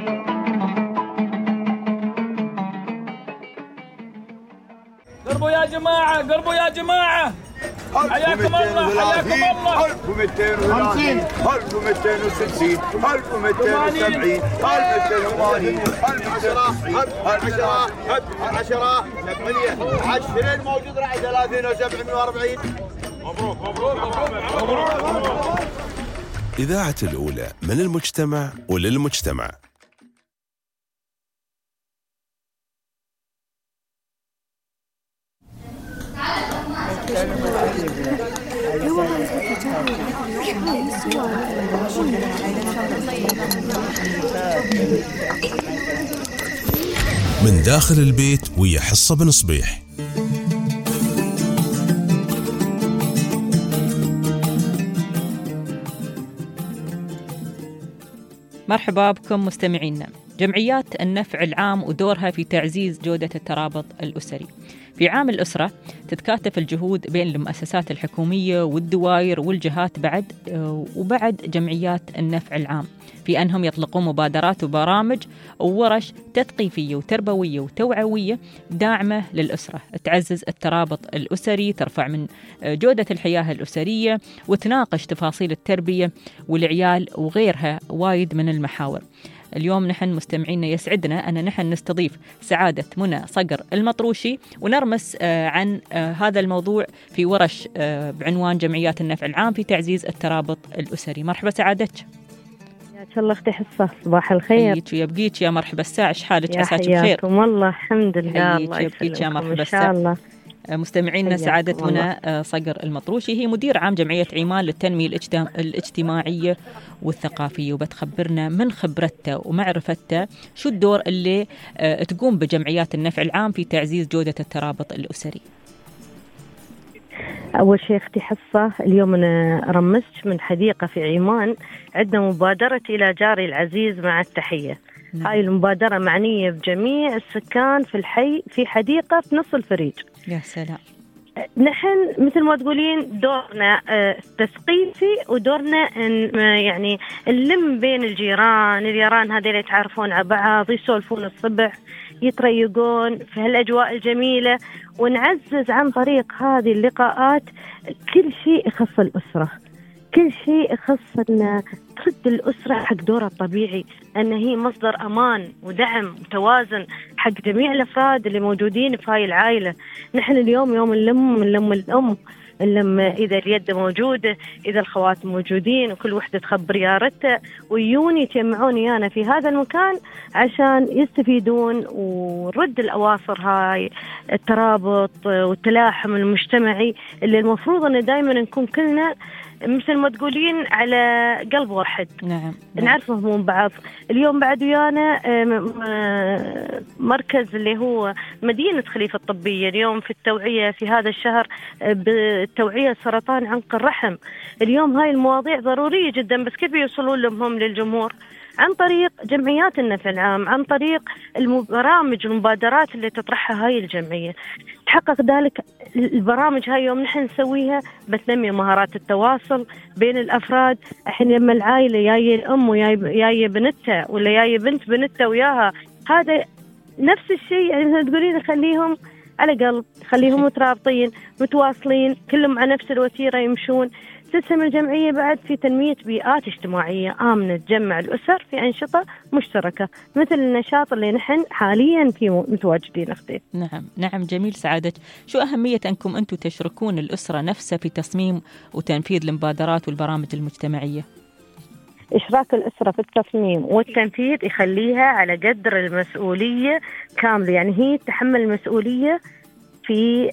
قربوا يا جماعة قربوا يا جماعة حياكم الله حياكم الله. ألف ومئتين وثلاثين ألف ومئتين وستين ألف ومئتين وسبعين ألف ومئتين وثمانين ألف عشرة عشرة ثمانية عشرين موجود راعي ثلاثين وسبعين وأربعين. مبروك مبروك مبروك. إذاعة الأولى من المجتمع وللمجتمع. من داخل البيت ويا حصة بن صبيح. مرحبا بكم مستمعينا. جمعيات النفع العام ودورها في تعزيز جودة الترابط الأسري. في عام الأسرة تتكاتف الجهود بين المؤسسات الحكومية والدوائر والجهات بعد وبعد جمعيات النفع العام في أنهم يطلقون مبادرات وبرامج وورش تثقيفية وتربوية وتوعوية داعمة للأسرة، تعزز الترابط الأسري، ترفع من جودة الحياة الأسرية وتناقش تفاصيل التربية والعيال وغيرها وايد من المحاور. اليوم نحن مستمعينا يسعدنا أن نحن نستضيف سعادة منى صقر المطروشي ونرمس عن هذا الموضوع في ورش بعنوان جمعيات النفع العام في تعزيز الترابط الأسري. مرحبا سعادتك. يا الله اختي حصة، صباح الخير. حييك ويبقيك يا مرحبا الساعة، ايش حالك؟ عساك بخير. حياكم والله الحمد لله. حييك ويبقيك يا مرحبا الساعة. مستمعينا سعادة منى صقر المطروشي هي مدير عام جمعية عيمان للتنمية الاجتماعية والثقافية، وبتخبرنا من خبرتها ومعرفتها شو الدور اللي تقوم بجمعيات النفع العام في تعزيز جودة الترابط الأسري. أول شيء اختي حصة، اليوم أنا رمست من حديقة في عيمان عندنا مبادرة إلى جاري العزيز مع التحية. نعم. هاي المبادرة معنية بجميع السكان في الحي في حديقة في نص الفريج. يا سلام. نحن مثل ما تقولين دورنا تثقيفي ودورنا يعني نلم بين الجيران، الجيران هذول يتعرفون على بعض، يسولفون الصبح، يتريقون في هالأجواء الجميلة، ونعزز عن طريق هذه اللقاءات كل شيء يخص الأسرة، كل شيء يخص أن ترد الأسرة حق دورها الطبيعي، أن هي مصدر أمان ودعم متوازن حق جميع الأفراد اللي موجودين في هاي العائلة. نحن اليوم يوم نلم نلم الأم، نلم إذا اليد موجودة، إذا الخوات موجودين، وكل وحدة تخبر يارتها ويون يتجمعون أنا في هذا المكان عشان يستفيدون ونرد الأواصر هاي الترابط والتلاحم المجتمعي اللي المفروض أن دائما نكون كلنا مثل ما تقولين على قلب واحد. نعم. نعرف هموم بعض. اليوم بعد ويانا مركز اللي هو مدينة خليفة الطبية اليوم في التوعية في هذا الشهر بالتوعية سرطان عنق الرحم. اليوم هاي المواضيع ضرورية جدا، بس كيف يوصلون لهم للجمهور؟ عن طريق جمعيات النفع العام، عن طريق البرامج والمبادرات اللي تطرحها هاي الجمعية. تحقق ذلك البرامج هاي يوم نحن نسويها بتنمي مهارات التواصل بين الأفراد. الحين لما العائلة جاية الأم وياي بنتها ولا جاية بنت بنتها وياها، هذا نفس الشيء يعني تقولين خليهم على قلب، خليهم مترابطين متواصلين كلهم على نفس الوتيرة يمشون. تسهم الجمعية بعد في تنمية بيئات اجتماعية آمنة تجمع الأسر في أنشطة مشتركة مثل النشاط اللي نحن حاليا فيه متواجدين أختي. نعم نعم جميل سعادة. شو أهمية أنكم أنتم تشركون الأسرة نفسها في تصميم وتنفيذ المبادرات والبرامج المجتمعية؟ إشراك الأسرة في التصميم والتنفيذ يخليها على قدر المسؤولية كاملة، يعني هي تتحمل المسؤولية في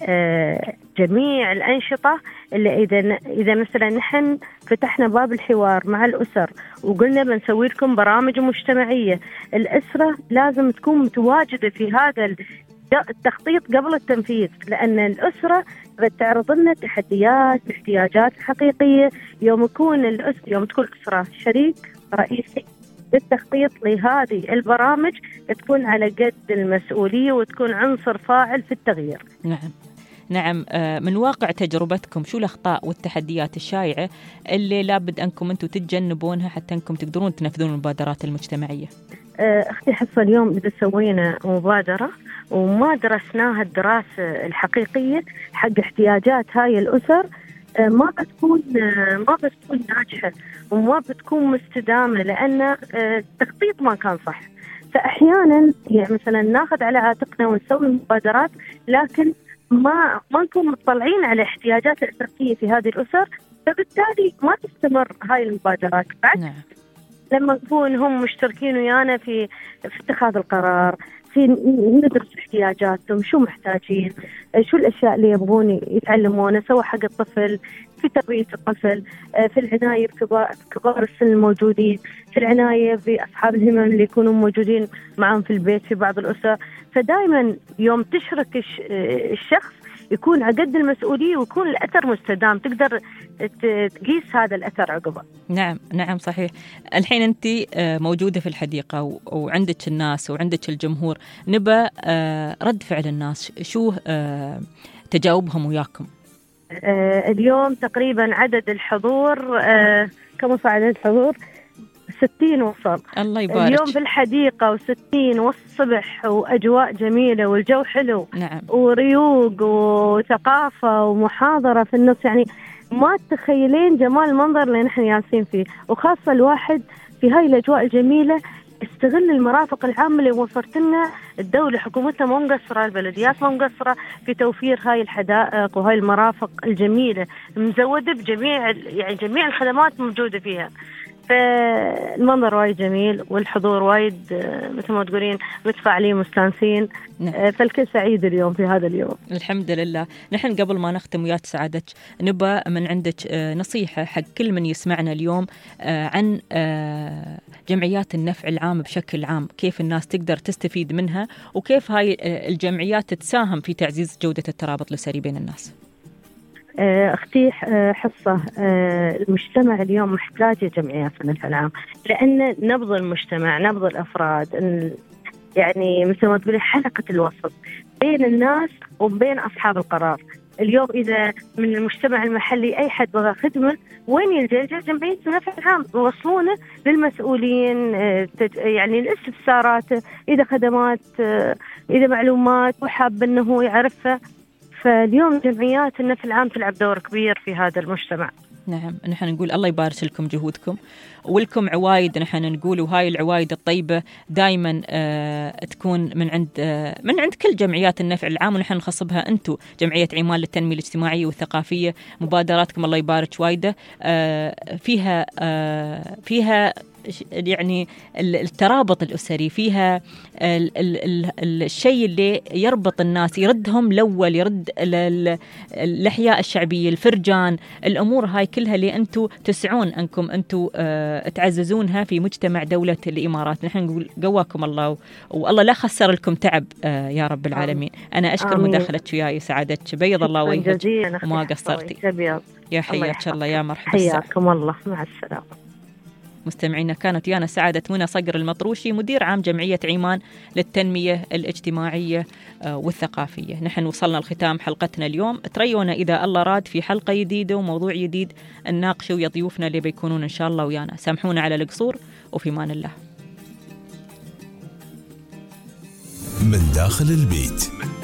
جميع الأنشطة اللي إذا إذا مثلا نحن فتحنا باب الحوار مع الأسر وقلنا بنسوي لكم برامج مجتمعية، الأسرة لازم تكون متواجدة في هذا التخطيط قبل التنفيذ، لأن الأسرة بتعرض لنا تحديات احتياجات حقيقية. يوم يكون الأسرة يوم تكون الأسرة شريك رئيسي بالتخطيط لهذه البرامج تكون على قد المسؤولية وتكون عنصر فاعل في التغيير. نعم نعم. من واقع تجربتكم شو الأخطاء والتحديات الشائعة اللي لابد أنكم أنتم تتجنبونها حتى أنكم تقدرون تنفذون المبادرات المجتمعية؟ أختي حصة اليوم إذا سوينا مبادرة وما درسناها الدراسة الحقيقية حق احتياجات هاي الأسر ما بتكون ما بتكون ناجحة وما بتكون مستدامة، لأن التخطيط ما كان صح. فأحيانا يعني مثلا ناخذ على عاتقنا ونسوي مبادرات لكن ما ما نكون مطلعين على احتياجات الأساسية في هذه الأسر، فبالتالي ما تستمر هاي المبادرات. بعد نعم. لما نكون هم مشتركين ويانا في في اتخاذ القرار، في ندرس احتياجاتهم شو محتاجين، شو الأشياء اللي يبغون يتعلمونها سواء حق الطفل في تربية الطفل، في العناية بكبار كبار السن الموجودين، في العناية بأصحاب الهمم اللي يكونوا موجودين معهم في البيت في بعض الأسر. فدائما يوم تشرك الشخص يكون على قد المسؤولية ويكون الأثر مستدام، تقدر تقيس هذا الأثر عقبه. نعم نعم صحيح. الحين أنت موجودة في الحديقة وعندك الناس وعندك الجمهور، نبى رد فعل الناس، شو تجاوبهم وياكم؟ اليوم تقريبا عدد الحضور كم وصل عدد الحضور؟ ستين وصل. الله يبارك. اليوم في الحديقة وستين والصبح وأجواء جميلة والجو حلو. نعم. وريوق وثقافة ومحاضرة في النص، يعني ما تتخيلين جمال المنظر اللي نحن جالسين فيه. وخاصة الواحد في هاي الأجواء الجميلة استغل المرافق العامة اللي وفرت لنا الدولة، حكومتنا ما مقصرة، البلديات ما مقصرة في توفير هاي الحدائق وهاي المرافق الجميلة، مزودة بجميع يعني جميع الخدمات موجودة فيها. فالمنظر وايد جميل والحضور وايد مثل ما تقولين متفاعلين مستانسين. نعم. فالكل سعيد اليوم في هذا اليوم الحمد لله. نحن قبل ما نختم وياك سعادتك نبى من عندك نصيحة حق كل من يسمعنا اليوم عن جمعيات النفع العام بشكل عام، كيف الناس تقدر تستفيد منها وكيف هاي الجمعيات تساهم في تعزيز جودة الترابط الأسري بين الناس. أختي حصة المجتمع اليوم محتاج جمعيات النفع العام، لأن نبض المجتمع نبض الأفراد يعني مثل ما تقولي حلقة الوسط بين الناس وبين أصحاب القرار. اليوم إذا من المجتمع المحلي أي حد بغى خدمة وين يلجأ؟ جمعية النفع العام يوصلونه للمسؤولين، يعني الاستفسارات إذا خدمات إذا معلومات وحاب أنه يعرفها. فاليوم جمعيات النفع العام تلعب دور كبير في هذا المجتمع. نعم نحن نقول الله يبارك لكم جهودكم ولكم عوايد، نحن نقول وهاي العوايد الطيبة دائما آه تكون من عند آه من عند كل جمعيات النفع العام، ونحن نخصبها أنتم جمعية عمان للتنمية الاجتماعية والثقافية. مبادراتكم الله يبارك وايدة آه فيها آه فيها يعني الترابط الأسري، فيها ال ال ال الشيء اللي يربط الناس، يردهم الأول، يرد الأحياء الشعبية، الفرجان، الأمور هاي كلها اللي أنتم تسعون أنكم أنتم آه تعززونها في مجتمع دولة الإمارات. نحن نقول قواكم الله والله لا خسر لكم تعب آه يا رب العالمين. أنا أشكر مداخلتك وياي سعادتك، بيض الله وجهك وما قصرتي. يا حياك الله يا مرحبا. حياكم الله، مع السلامة. مستمعينا كانت ويانا سعادة منى صقر المطروشي مدير عام جمعية عمان للتنمية الاجتماعية والثقافية. نحن وصلنا لختام حلقتنا اليوم، تريونا إذا الله راد في حلقة جديدة وموضوع جديد نناقشه ويا ضيوفنا اللي بيكونون إن شاء الله ويانا. سامحونا على القصور وفي مان الله. من داخل البيت.